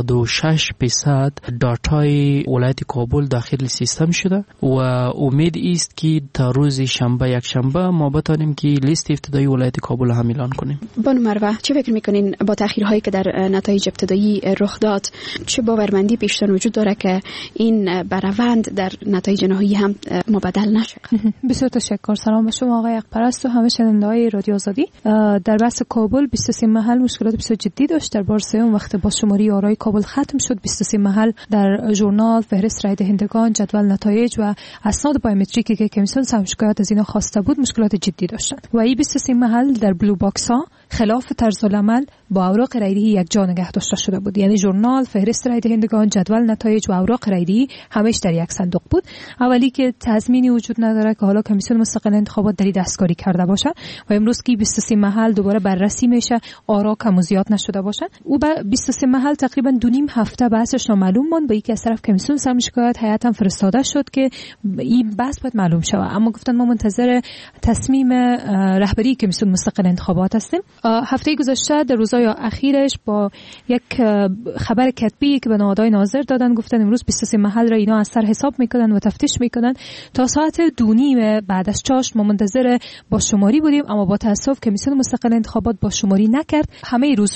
86% داتای ولایت کابل داخل سیستم شده و امید است که تا روز شنبه یکشنبه ما بتانیم که لیست ابتدایی ولایت کابل هم اعلان کنیم. بانو مروه، چه فکر میکنین با تأخیرهایی که در نتایج ابتدایی رخ داد چه باورمندی پیشتر وجود داره که این بروند در نتایج نهایی هم مبدل نشه؟ بسیار تشکر. سلام به شما آقای حقپرست و همه شنونده‌های رادیو آزادی. در بحث کابل 23 محل مشکلات بسیار جدی داشت. در بار سوم وقت بازشماری آرای کابل ختم شد، 23 محل در ژورنال فهرست رای دهندگان، جدول نتایج و اسناد بایومتریکی که کمیسیون سهم شکایت از اینا خواسته بود مشکلات جدی داشتند و این 23 محل در بلو باکس ها خلاف طرز العمل با اوراق رایدهی یک جا نگه داشته شده بود. یعنی ژورنال، فهرست رای دهندگان، جدول نتایج و اوراق رایدهی همش در یک صندوق بود. اولی که تضمینی وجود نداره که حالا کمیسیون مستقل انتخابات در دستکاری کرده باشه و امروز که 23 محل دوباره بررسی میشه، آرا کم و زیاد نشده باشن. او به 23 محل تقریبا 2.5 هفته بحثش نامعلوم ماند. با یکی از طرف کمیسیون سرم شکایت هیئت هم فرستاده شد که این بحث باید معلوم شود، اما گفتن ما منتظر تصمیم رهبری کمیسیون مستقل انتخابات هستیم. هفته گذشته در روزهای اخیرش با یک خبر کتبی که به نهادهای ناظر دادن گفتن امروز 23 محل را اینا از سر حساب میکنن و تفتیش میکنن. تا ساعت 2:30 بعد از چاشت ما منتظر با شماری بودیم، اما با تاسف کمیسیون مستقل انتخابات با شماری نکرد. همه روز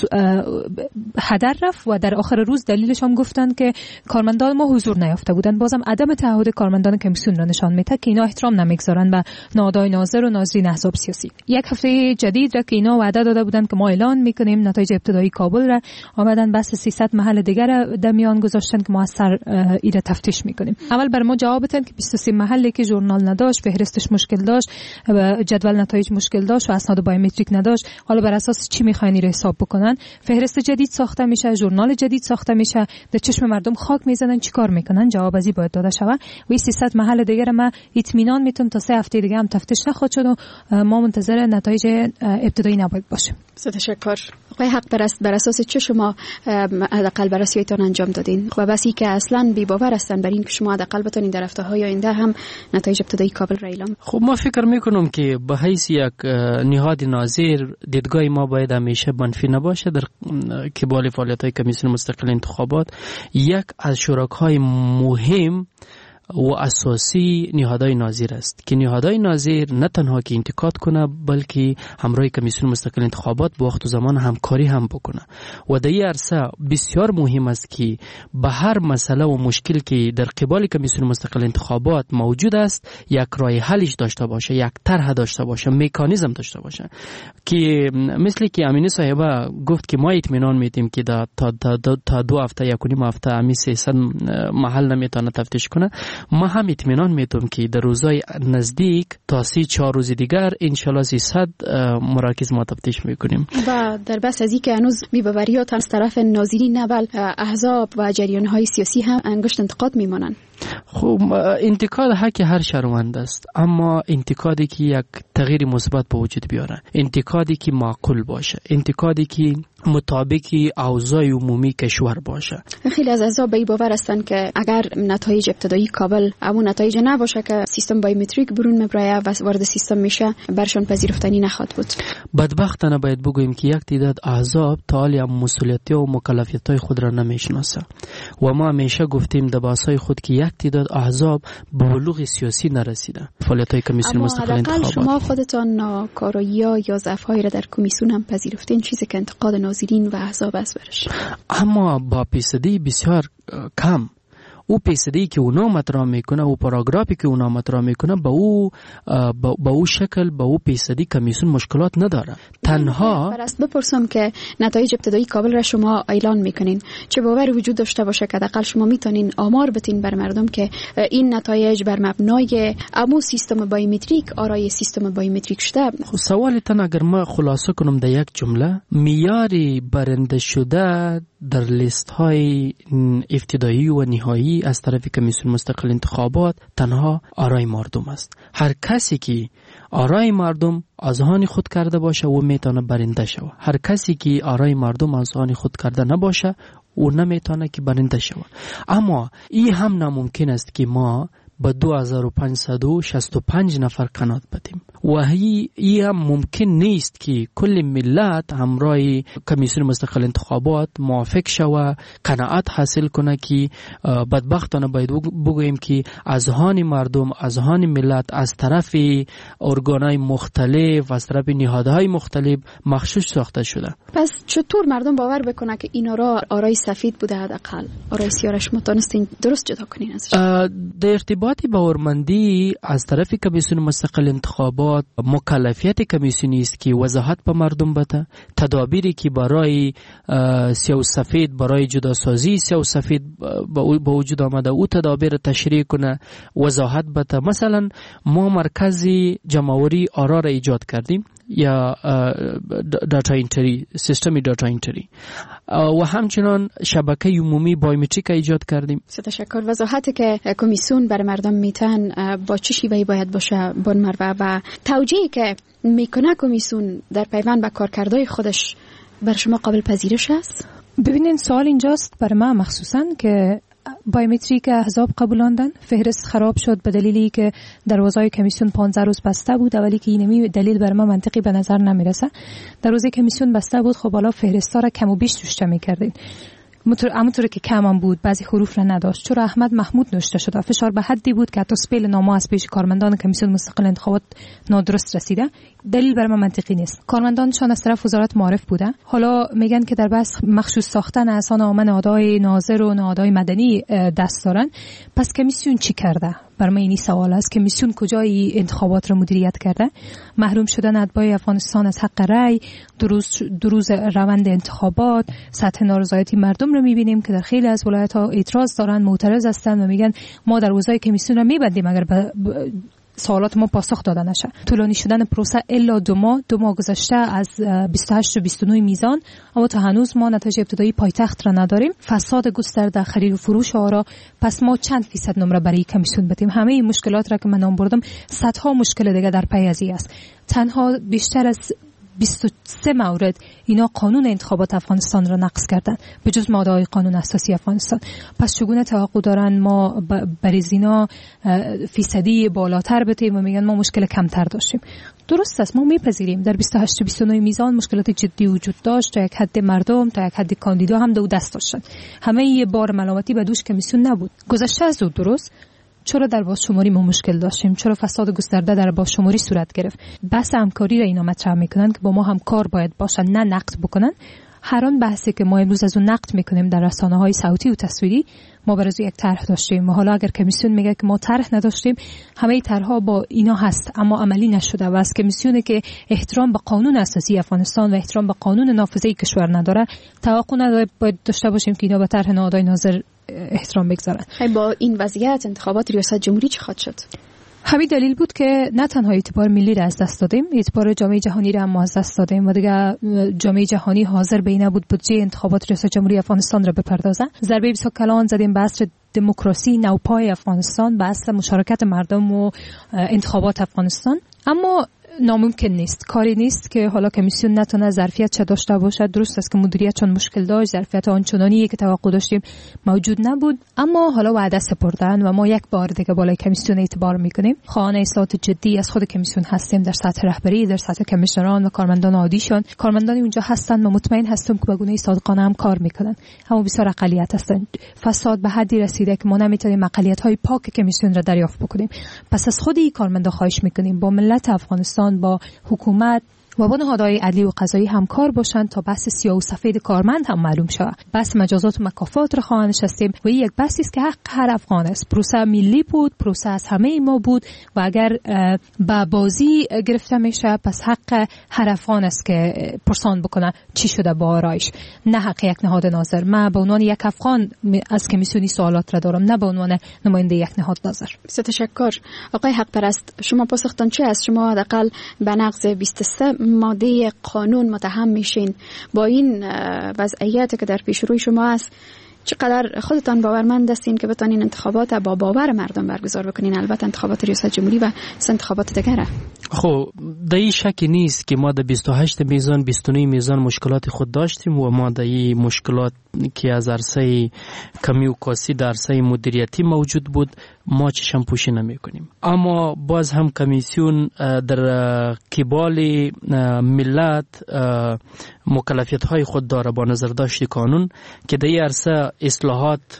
هدر رفت و در آخر روز دلیلش هم گفتن که کارمندان ما حضور نیافته بودن. بازم عدم تعهد کارمندان کمیسیون را نشان میده که اینا احترام نمیگذارن به نهادهای ناظر و ناظرین احزاب سیاسی. یک هفته جدید را که اینا وعده داده بودن که ما اعلان میکنیم نتایج ابتدایی کابل را، آمدن بس 300 محل دیگر در میان گذاشتن که ما از سر ایره تفتیش میکنیم. اول بر ما جواب دادن که 23 محلی که ژورنال نداشت، فهرستش مشکل داشت، جدول نتایج مشکل داشت و اسناد بایومتریک نداشت. حالا بر اساس چی میخواین ایره حساب بکنن؟ فهرست جدید ساخته میشه، ژورنال جدید ساخته میشه، در چشم مردم خاک میزنن، چیکار میکنن؟ جواب ازی باید داده شود. و 300 محل دیگر ما اطمینان میتونم تا 3 هفته دیگه هم تفتیش نخواهد شد و ما منتظر نتایج ابتدایی نباید باشیم. تشکر. آقای حق پرست، بر اساس چه شما حداقل بررسیتان انجام دادین و بسی که اصلا بی باور هستن بر این که شما حداقل بتونین در هفته‌های آینده هم نتایج ابتدایی کابل را اعلام؟ خب ما فکر میکنم که به حیث یک نهاد ناظر دیدگاه ما باید همیشه منفی نباشه در قبال فعالیت‌های کمیسیون مستقل انتخابات. یک از شرکای مهم و اساسی نهادهای ناظر است که نهادهای ناظر نه تنها که انتقاد کنه بلکه همراه کمیسیون مستقل انتخابات با وقت و زمان همکاری هم بکنه و در این عرصه بسیار مهم است که به هر مسئله و مشکل که در قبال کمیسیون مستقل انتخابات موجود است یک راه حلش داشته باشه، یک طرح داشته باشه، مکانیزم داشته باشه که مثل که امینی صاحبه گفت که ما اطمینان میدیم که تا 2 هفته 1.5 هفته امی 300 محل نمیتونه تفتیش کنه. ما هم اطمینان میتونم که در روزهای نزدیک تا 3-4 روز دیگر انشالله 300 مراکز ما تفتیش میکنیم. و در بس از این که هنوز بی‌باوریات از طرف ناظرین اول احزاب و جریان‌های سیاسی هم انگشت انتقاد میمانند. خب انتقاد حق هر شهروند است، اما انتقادی که یک تغییر مثبت به وجود بیاره، انتقادی که معقول باشه، انتقادی که مطابق اوضاع عمومی کشور باشه. خیلی از احزاب به این باور هستند که اگر نتایج ابتدایی کابل همون نتایج نباشه که سیستم بایومتریک برون میبره و وارد سیستم میشه، برشان پذیرفتنی نخواهد بود. بدبختانه باید بگوییم که یک تعداد احزاب تا حالی مسئولیت و مکلفیت‌های خود را نمیشناسه و ما همیشه گفتیم در بحث‌های خود که یک تعداد احزاب به بلوغ سیاسی نرسیده. فعالیت‌های کمیسیون مستقل انتخابات. شما خودتان ناکاری‌ها یا ضعف‌هایی را در کمیسیون هم پذیرفتین، چیزی که انتقاد ناظرین و احزاب است برش. اما با پیصدی بسیار کم. او پیصدی که اونا مطرح میکنه و پاراگرافی که اونا مطرح میکنه با او شکل با او پیصدی کمیسیون مشکلات نداره. تنها برست بپرسم که نتایج ابتدایی کابل را شما اعلان میکنین، چه باوری وجود داشته باشه که حداقل شما میتونین آمار بتین بر مردم که این نتایج بر مبنای امو سیستم بایومتریک آرای سیستم بایومتریک شده؟ خب سوالتان اگر ما خلاصه کنم در یک جمله، معیار برنده شده در لیست های ابتدایی و نهایی از طرف کمیسیون مستقل انتخابات تنها آرای مردم است. هر کسی که آرای مردم از آن خود کرده باشه و میتونه برنده شود. هر کسی که آرای مردم از آن خود کرده نباشه او نمیتونه که برنده شود. اما این هم ناممکن است که ما با 2565 نفر قناعت بدیم و این هم ممکن نیست که کل ملت همراه کمیسیون مستقل انتخابات موافق شود قناعت حاصل کنه که بدبختانه باید بگوییم که اذهان مردم، اذهان ملت از طرف ارگانهای مختلف، از طرف نهادهای مختلف مغشوش ساخته شده. پس چطور مردم باور بکنه که این آرای سفید بوده؟ حداقل آرای سیاهش متونستین درست جدا کنین ازش؟ در ارتباط باورمندی از طرف کمیسیون مستقل انتخابات مکلفیت کمیسیونی است که وضاحت به مردم بده، تدابیری که برای سیاه و سفید، برای جداسازی سیاه و سفید با وجود آمده او تدابیر تشریح کنه، وضاحت بده. مثلا ما مرکز جمع‌آوری آرا را ایجاد کردیم یا داتا انتری، سیستم داتا انتری و همچنان شبکه عمومی بایومتریک ایجاد کردیم. تشکر. وضاحت که کمیسیون بر مردم میتن با چه شیوهی باید باشه بون مروه و توجیهی که میکنه کمیسیون در پیوند به کارکردهای خودش بر شما قابل پذیرش است؟ ببینین سوال اینجاست برای ما مخصوصا که بایومتریک احزاب قبولاندن، فهرست خراب شد به دلیلی که دروازه‌های کمیسیون 15 روز بسته بود، ولی که اینمی دلیل برای ما منطقی به نظر نمیرسه. در روزی کمیسیون بسته بود خب حالا فهرست‌ها را کم و بیش توش می‌کردین، همونطور که کم بود، بعضی حروف را نداشت. چرا احمد محمود نوشته شده، فشار به حدی بود که حتی سپیل نامه از پیش کارمندان کمیسیون مستقل انتخابات نادرست رسیده. دلیل برای ما منطقی نیست. کارمندانشان از طرف وزارت معارف بوده، حالا میگن که در بحث مخصوص ساختن اساسا نامه نهادهای ناظر و نهادهای مدنی دست دارن. پس کمیسیون چی کرده؟ بر من این سوال است. کمیسیون کجای انتخابات را مدیریت کرده؟ محروم شدن اتباع افغانستان از حق رأی، دروز روند انتخابات، سطح نارضایتی مردم رو میبینیم که در خیلی از ولایت‌ها اعتراض دارن، معترض هستن و میگن ما دروازه‌های کمیسیون را میبندیم اگر سوالات ما پاسخ داده نشه. طولانی شدن پروسه الا 2 ماه گذشته از 28 و 29 میزان، اما تا هنوز ما نتایج ابتدایی پایتخت را نداریم. فساد گسترده، خرید و فروش آرا. پس ما چند فیصد نمره برای کمیسیون بدیم؟ همه این مشکلات را که من نام بردم صدها مشکل دیگه در پی از این است. تنها بیشتر از 23 مورد اینا قانون انتخابات افغانستان را نقض کردن به جز ماده‌های قانون اساسی افغانستان. پس چگونه توقع دارن ما برای اینا فیصدی بالاتر بدیم و میگن ما مشکل کمتر داشتیم؟ درست است، ما میپذیریم در 28 و 29 میزان مشکلات جدی وجود داشت، تا یک حد مردم تا یک حد کاندیدا هم دو دست داشتن. همه یه بار ملامتی به دوش کمیسیون نبود. گذشته از او درست چرا در بازشماری ما مشکل داشتیم؟ چرا فساد گسترده در بازشماری صورت گرفت؟ بحث همکاری را اینا مطرح میکنن که با ما همکار باید باشن، نه نقد بکنن. هر آن بحثی که ما امروز از اون نقد میکنیم در رسانه‌های صوتی و تصویری، ما برای یک طرح داشتیم و حالا اگر کمیسیون میگه که ما طرح نداشتیم، همه طرح‌ها با اینا هست اما عملی نشده و از کمیسیونی که احترام به قانون اساسی افغانستان و احترام به قانون نافذه کشور نداره، توقع نداره باید داشته باشیم که اینا به طرح نهادهای ناظر احترام بگذارن. با این وضعیت انتخابات ریاست جمهوری چی خواهد شد؟ همین دلیل بود که نه تنها اعتبار ملی را از دست دادیم، اعتبار جامعه جهانی را هم از دست دادیم و دیگه جامعه جهانی حاضر به این بود بودجه انتخابات ریاست جمهوری افغانستان را بپردازه. ضربه بسیار کلان زدیم به عصر دموکراسی نوپای افغانستان، به عصر مشارکت مردم و انتخابات افغانستان. اما ناممکن نیست، کاری نیست که حالا کمیسیون نتونه ظرفیت چه داشته باشد. درست است که مدیریت چون مشکل داشت، ظرفیت آنچنانی که توقع داشتیم موجود نبود، اما حالا وعده سپردن و ما یک بار دیگه بالای کمیسیون اعتبار میکنیم. خواهان اصلاحات جدی از خود کمیسیون هستیم، در سطح رهبری، در سطح کمیشنران و کارمندان عادیشان. کارمندانی اونجا هستن و مطمئن هستم که به گونه صادقانه هم کار میکنن، اما بسیار اقلیت هستن. فساد به حدی رسیده که ما نمیتونیم اقلیت‌های پاک کمیسیون را دریافت بکنیم. پس از خود این کارمندا خواهش میکنیم با ملت افغانستان، با حکومت و با نهادهای عدلی و قضایی همکار باشند تا بحث سیاه و سفید کارمند هم معلوم شود. بحث مجازات و مکافات را خواهان نشستیم و این یک بحثی است که حق هر افغان است. پروسه ملی بود، پروسه از همه ما بود و اگر با بازی گرفته میشه پس حق هر افغان است که پرسان بکنه چی شده با آرایش، نه حق یک نهاد ناظر. من به عنوان یک افغان از کمیسیونی سوالات را دارم، نه به عنوان نماینده یک نهاد ناظر. تشکر. آقای حق پرست، شما پاسختان چه است؟ شما حداقل به نقض 23 ماده قانون متهم میشین. با این وضعیتی که در پیش روی شما است، چقدر خودتان باورمند هستین که بتانین انتخابات با باور مردم برگزار بکنین؟ البته انتخابات ریاست جمهوری و انتخابات دیگره. خب در این شکی نیست که ما در 28 میزان 29 میزان مشکلات خود داشتیم و ما در این مشکلات که از عرصه کمی و کاسی در عرصه مدیریتی موجود بود ما چشم پوشی نمی کنیم. اما باز هم کمیسیون در قبال ملت مکلفیت های خود داره با نظر داشت قانون که در این عرصه اصلاحات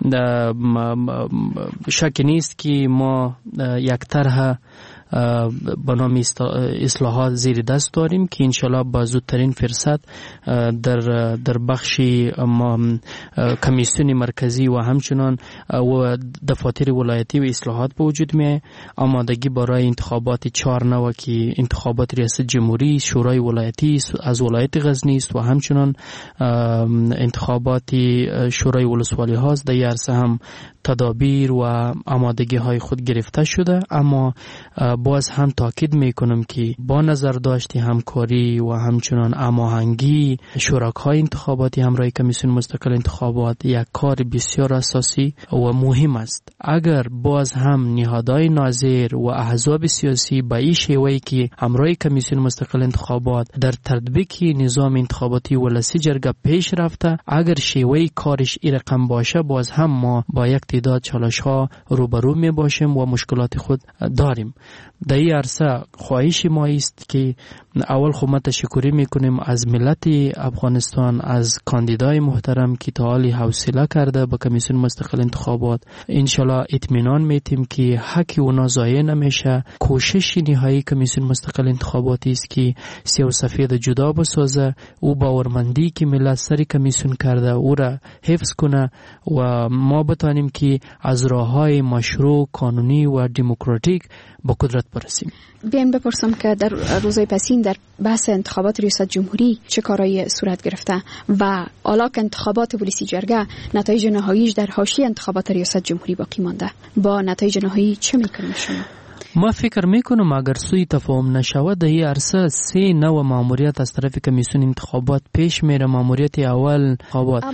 شک نیست که ما یک طرح به نام اصلاحات زیر دست داریم که انشالله با زودترین فرصت در بخش کمیسیون مرکزی و همچنان و دفاتر ولایتی و اصلاحات به وجود میاد. آمادگی برای انتخابات 4 نوه که انتخابات ریاست جمهوری، شورای ولایتی از ولایت غزنی است و همچنان انتخابات شورای ولسوالی هاست. در عرصه هم تدابیر و آمادگی های خود گرفته شده، اما باز هم تاکید میکنم که با نظر داشتی همکاری و همچنان هماهنگی شرکای انتخاباتی همراه کمیسیون مستقل انتخابات یک کار بسیار اساسی و مهم است. اگر باز هم نهادهای ناظر و احزاب سیاسی به این شیوهی که همراه کمیسیون مستقل انتخابات در تطبیق نظام انتخاباتی ولسی جرگه پیش رفته، اگر شیوهی کارش این رقم باشه، باز هم ما با یک تعداد چالش ها روبرو می باشیم و مشکلات خود داریم. در این عرصه خواهش ما است که اول خود ما تشکری میکنیم از ملت افغانستان، از کاندیدای محترم که تا حالی حوصله کرده به کمیسیون مستقل انتخابات. انشالله اطمینان میتیم که حق اونا ضایع نمیشه. کوشش نهایی کمیسیون مستقل انتخاباتی است که سیاه و سفید جدا بسازه و باورمندی که ملت سری کمیسیون کرده او را حفظ کنه و ما بتانیم که از راههای مشروع، قانونی و دموکراتیک با قدرت برسیم. بیاین بپرسم که در روزهای پسین در بحث انتخابات ریاست جمهوری چه کارایی صورت گرفته و حالا که انتخابات ولسی جرگه نتایج نهاییش در حاشیه انتخابات ریاست جمهوری باقی مانده، با نتایج نهایی چه میکنید شما؟ ما فکر میکنم اگر سوی تفاهم نشود در این عرصه 3 نوع ماموریت از طرف کمیسیون انتخابات پیش میره. ماموریت اول انتخابات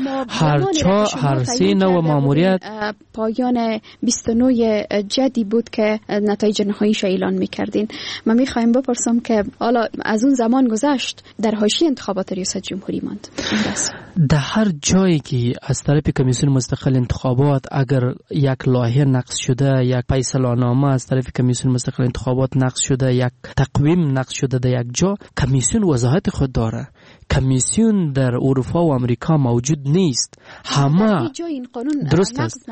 هر 3 نوع ماموریت پایان 29 جدی بود که نتایج نهاییش اعلان میکردین. من میخوایم بپرسم که حالا از اون زمان گذشت، در حاشیه انتخابات ریاست جمهوری ماند. در هر جایی که از طرف کمیسیون مستقل انتخابات اگر یک لایحه نقض شده، یک فیصله‌نامه از طرف کمیسیون مستقل انتخابات نقض شده، یک تقویم نقض شده در یک جا، کمیسیون وضاحت خود داره. کمیسیون در اروپا و امریکا موجود نیست. همه درست است.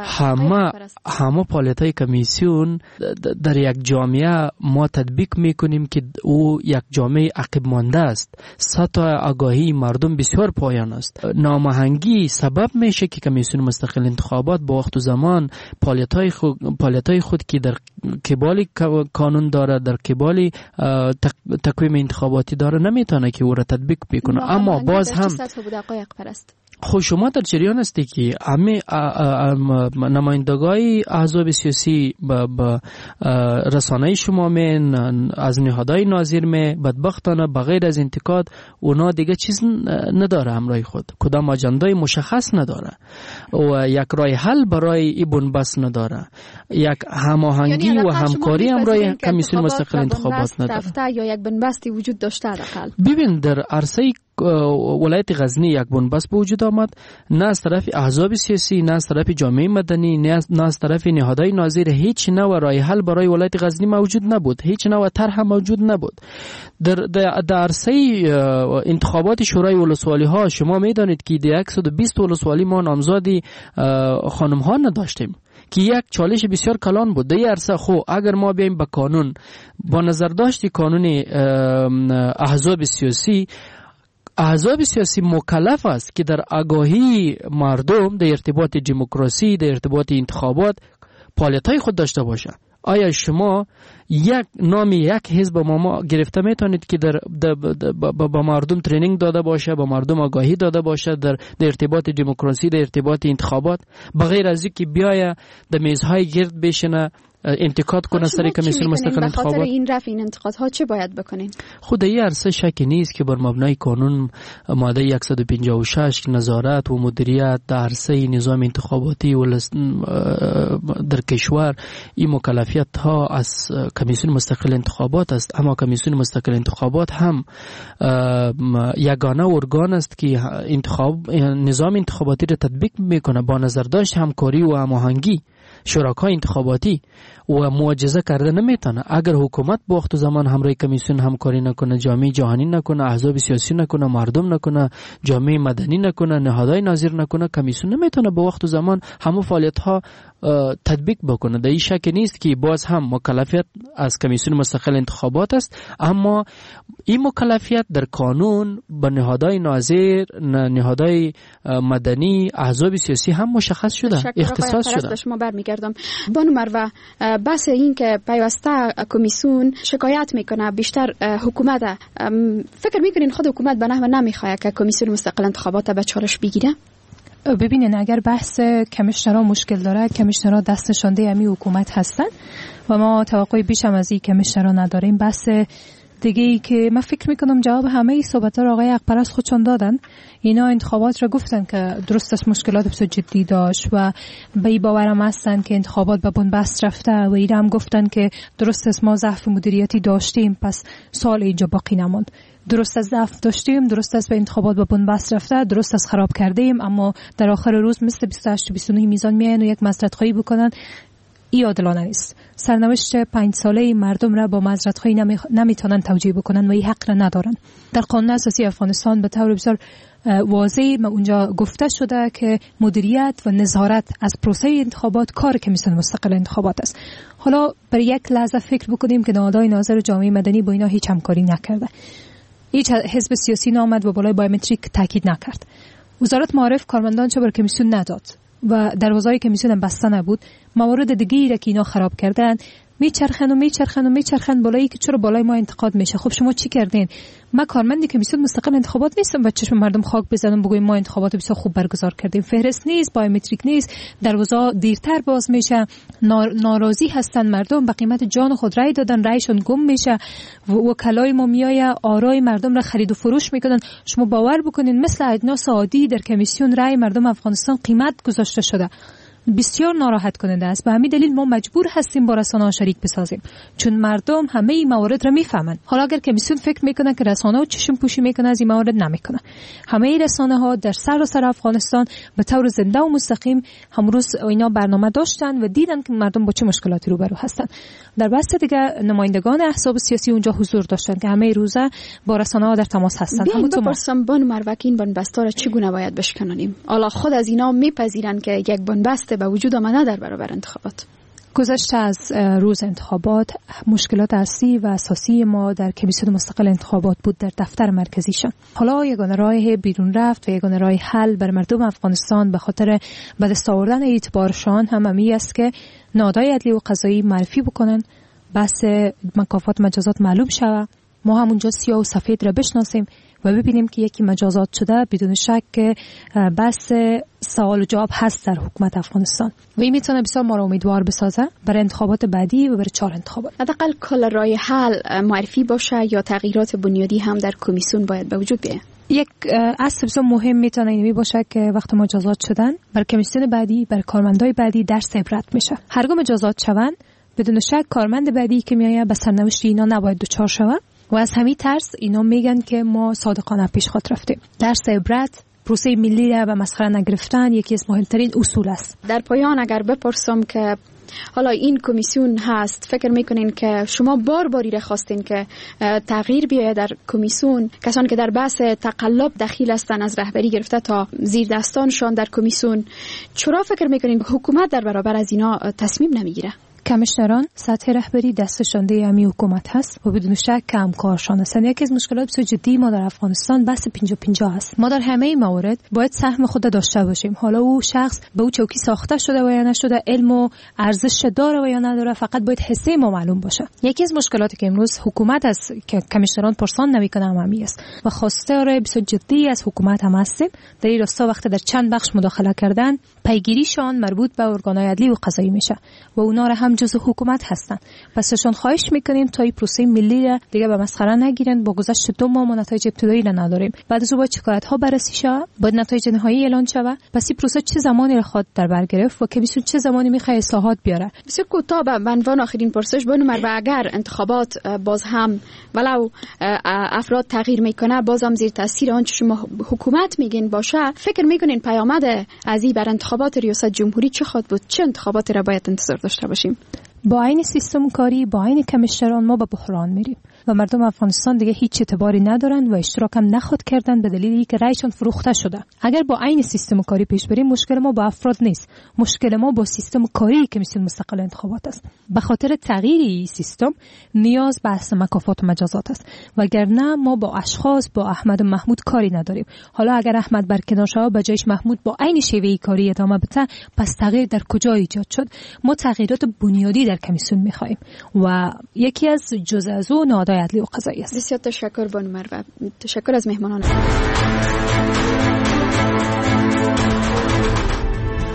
همه فعالیت‌های کمیسیون در یک جامعه ما تطبیق میکنیم که او یک جامعه عقب مانده است. سطح آگاهی مردم بسیار پایان است. ناماهنگی سبب میشه که کمیسیون مستقل انتخابات با وقت و زمان فعالیت‌های خود که در قبال قانون داره، در قبال تقویم انتخاباتی داره، نمیتونه که او را تطبیق بکنه. اما باز هم خب شما در جریان هستی که همه نمایندگان احزاب سیاسی به رسانه شما از نهادهای ناظر بدبختانه بغیر از انتقاد اونا دیگه چیز نداره همراه خود، کدام اجندای مشخص نداره و یک راه حل برای این بنبست نداره، یک هماهنگی و همکاری همراه کمیسیون مستقل انتخابات نداره یا یک بنبستی وجود داشته. ببین در عرصه ولایت غزنی یک بنبست به وجود آمد، نه از طرف احزاب سیاسی، نه از طرف جامعه مدنی، نه از طرف نهادهای ناظر. هیچ نوع راه حل برای ولایت غزنی موجود نبود، هیچ نوع طرح موجود نبود. در عرصه انتخابات شورای ولسوالی ها شما میدانید که در 120 ولسوالی ما نامزادی خانم ها نداشتیم که یک چالش بسیار کلان بود. در این عرصه خب اگر ما بیایم به قانون، با نظر داشتی قانون احزاب سیاسی مکلف است که در آگاهی مردم در ارتباط دموکراسی، در ارتباط انتخابات فعالیت‌های خود داشته باشه. آیا شما یک نامی یک حزب ما گرفته میتونید که با مردم ترینینگ داده باشه، با مردم آگاهی داده باشه در ارتباط دموکراسی، در ارتباط انتخابات، بغیر از اینکه بیاید در میزهای گرد بشینه انتقاد کنه سر کمیسیون مستقل انتخابات؟ بخاطر این رفع این انتقادها چه باید بکنین؟ خود این عرصه شکی نیست که بر مبنای قانون ماده 156 نظارت و مدیریت در عرصه نظام انتخاباتی در کشور این مکلفیت ها از کمیسیون مستقل انتخابات است. اما کمیسیون مستقل انتخابات هم یگانه ارگان است که نظام انتخاباتی را تطبیق میکنه با نظر داشت همکاری و هماهنگی شرکای انتخاباتی و معجزه کرده نمیتونه. اگر حکومت با وقت و زمان همراه کمیسیون همکاری نکنه، جامعه جهانی نکنه، احزاب سیاسی نکنه، مردم نکنه، جامعه مدنی نکنه، نهادهای ناظر نکنه، کمیسیون نمیتونه با وقت و زمان همه فعالیت ها تطبیق بکنه. در این شک نیست که باز هم مکلفیت از کمیسیون مستقل انتخابات است، اما این مکلفیت در قانون به نهادهای ناظر، نهادهای مدنی، احزاب سیاسی هم مشخص شده، اختصاص شده. شما برمیگردم بانو مروه، بس این که پیوسته کمیسیون شکایت میکنه بیشتر حکومت، فکر میکنین خود حکومت به نحو نمیخواد که کمیسیون مستقل انتخابات به چالش بگیره؟ ببینین اگر بحث کمیشنرها مشکل داره، کمیشنرها دست نشانده امی حکومت هستن و ما توقعی بیش هم از این کمیشنران نداریم. بس دیگه ای که من فکر میکنم جواب همه ای صحبت ها آقای اقپرست خودشان دادن. اینا انتخابات را گفتن که درست است مشکلات بسیار جدی داشت و به این باورم هستن که انتخابات به بنبست رفته و اینا هم گفتن که درست است ما ضعف مدیریتی داشتیم پس سال اینجا باقی نماند. درست از ضعف داشتیم، درست است به انتخابات به بنبست رفته، درست است خراب کردیم، اما در آخر روز مثل 28 و 29 میزان میاین و یک معذرت خواهی بکنن. ای عادلانه نیست. سرنوشت 5 ساله مردم را با معذرت خواهی نمیتونن توجیه بکنن و این حق را ندارن. در قانون اساسی افغانستان به طور بسیار واضح اونجا گفته شده که مدیریت و نظارت از پروسه انتخابات کار کمیسیون مستقل انتخابات است. حالا برای یک لحظه فکر بکنیم که نهادهای ناظر جامعه مدنی با اینا هیچ همکاری نکرده. هیچ حزب سیاسی نامد و بالای بایومتریک تاکید نکرد. وزارت معارف کارمندانش بر کمیسیون نداد و دروازه‌های کمیسیون هم بسته نبود. موارد دیگه‌ای را که اینا خراب کردن میچرخن بالایی که چرا بالای ما انتقاد میشه. خب شما چی کردین؟ ما کارمند کمیسیون مستقل انتخابات نیستم و چشم مردم خاک بزنم بگویم ما انتخابات بسیار خوب برگزار کردیم. فهرست نیست، بایومتریک نیست، دروازه دیرتر باز میشه، ناراضی هستن مردم، به قیمت جان خود رای دادن، رایشون گم میشه، وکلای ما میایه آرای مردم را خرید و فروش میکنن. شما باور بکنین مثل اجناس عادی در کمیسیون رای مردم افغانستان قیمت گذاشته شده. بسیار ناراحت کننده است. به همین دلیل ما مجبور هستیم با رسانه‌ها شریک بسازیم، چون مردم همه این موارد را میفهمن. حالا اگر کمیسیون فکر میکنه که رسانه‌ها چشم پوشی میکنه از این موارد، نمیکنه. همه رسانه‌ها در سراسر افغانستان به طور زنده و مستقیم امروز اینا برنامه داشتن و دیدن که مردم با چه مشکلاتی روبرو هستن. در بسته دیگه نمایندگان احزاب سیاسی اونجا حضور داشتن که همه روزه با رسانه‌ها در تماس هستن. همونطور بپرسم بان مروکین بنبستا را چگونه باید بشکنانیم؟ حالا خود از اینا میپذیرن که یک بنبست به وجود آمده در برابر انتخابات. گذشته از روز انتخابات مشکلات اصلی و اساسی ما در کمیسیون مستقل انتخابات بود در دفتر مرکزیشان. حالا یگانه راه بیرون رفت و یگانه راه حل بر مردم افغانستان به خاطر به دست آوردن اعتبارشان همین است که نهادهای عدلی و قضایی معرفی بکنن، بحث مکافات مجازات معلوم شود، ما همونجا سیاه و سفید را بشناسیم و ببینیم که یکی مجازات شده بدون شک که بحث سوال و جواب هست در حکومت افغانستان و این میتونه بسیار ما را امیدوار بسازه برای انتخابات بعدی و برای 4 انتخابات. حداقل کل راه حل معرفی باشه یا تغییرات بنیادی هم در کمیسیون باید به وجود بیاید. یک اصل بسیار مهم میتونه اینمی باشه که وقتی مجازات شدن بر کمیسیون بعدی، بر کارمندای بعدی درس عبرت میشه. هرگاه مجازات شون بدون شک کارمند بعدی که میآید به سرنوشت اینا نباید دچار شود و از همین ترس اینا میگن که ما صادقانه پیش خود رفتیم. درس عبرت، پروسه ملی را به مسخره نگرفتن یکی از مهمترین اصول است. در پایان اگر بپرسم که حالا این کمیسیون هست، فکر میکنین که شما باری را خواستین که تغییر بیاید در کمیسیون؟ کسانی که در بحث تقلب دخیل هستن از رهبری گرفته تا زیر دستانشان در کمیسیون، چرا فکر میکنین حکومت در برابر از اینا تصمیم نمیگیره؟ کمیشنران سطح رهبری دستشان ده امی حکومت هست و بدون شک کمکارشان هستند. یکی از مشکلات بسیار جدی ما در افغانستان بحث 50-50 هست. ما در همه موارد باید سهم خود داشته باشیم. حالا او شخص به او چوکی ساخته شده و یا نشده، علم و ارزش داره و یا نداره، فقط باید حصه ما معلوم باشه. یکی از مشکلاتی که امروز حکومت از که کمیشنران پرسان نمیکنه همین است و خواسته بسیار جدی از حکومت هم هستیم در این راستا. وقتی در چند بخش مداخله کردن، پیگیریشان مربوط به ارگان‌های عدلی و قضایی میشه و اونا را هم جزء حکومت هستن. پس ازشون خواهش میکنیم تا این پروسه ملی را دیگه به مسخره نگیرن. با گذشت 2 ماه ما نتایج ابتدایی را نداریم. بعد از اون باید شکایت ها بررسی شه، باید نتایج نهایی اعلان شه. پس این پروسه چه زمانی را خود در بر گرفت و کمیسیون چه زمانی میخواد اصلاحات بیاره؟ بسیار کوتاه به عنوان آخرین پرسش بنومر و اگر انتخابات باز هم ولو افراد تغییر میکنه، باز هم زیر تاثیر آنچه شما حکومت میگین باشه، فکر میکنین پیامد از این بر انتخابات ریاست جمهوری چه خواهد بود؟ چه انتخاباتی را باید انتظار داشته باشیم؟ با این سیستم کاری، با این کمیشنران ما به بحران میریم و مردم افغانستان دیگه هیچ اعتباری ندارن و اشتراک هم نخواد کردن به دلیل اینکه رایشون فروخته شده. اگر با این سیستم کاری پیش بریم، مشکل ما با افراد نیست، مشکل ما با سیستم کاری کمیسیون مستقل انتخابات است. به خاطر تغییر این سیستم نیاز به بحث مکافات و مجازات است، وگرنه ما با اشخاص، با احمد و محمود کاری نداریم. حالا اگر احمد برکنار شود به جایش محمود با این شیوه کاری ادامه بده، پس تغییر در کجا ایجاد شد؟ ما تغییرات بنیادی در کمیسیون می‌خوایم و یکی از جزء از اون نهادهای عدلی و قضایی است. بسیار تشکر بانو مروه. تشکر از مهمانان.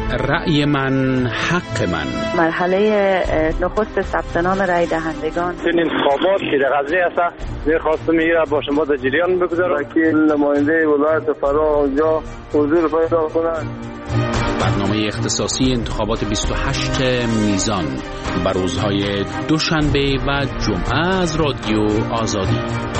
رأی من حق من. مرحله نخست ثبت نام رای دهندگان. این انتخابات که در قضیه است می‌خواستم میره با شما در جریان بگذارم که نماینده ولایت فرا اونجا حضور پیدا کنند. برنامه اختصاصی انتخابات 28 میزان بر روزهای دوشنبه و جمعه از رادیو آزادی.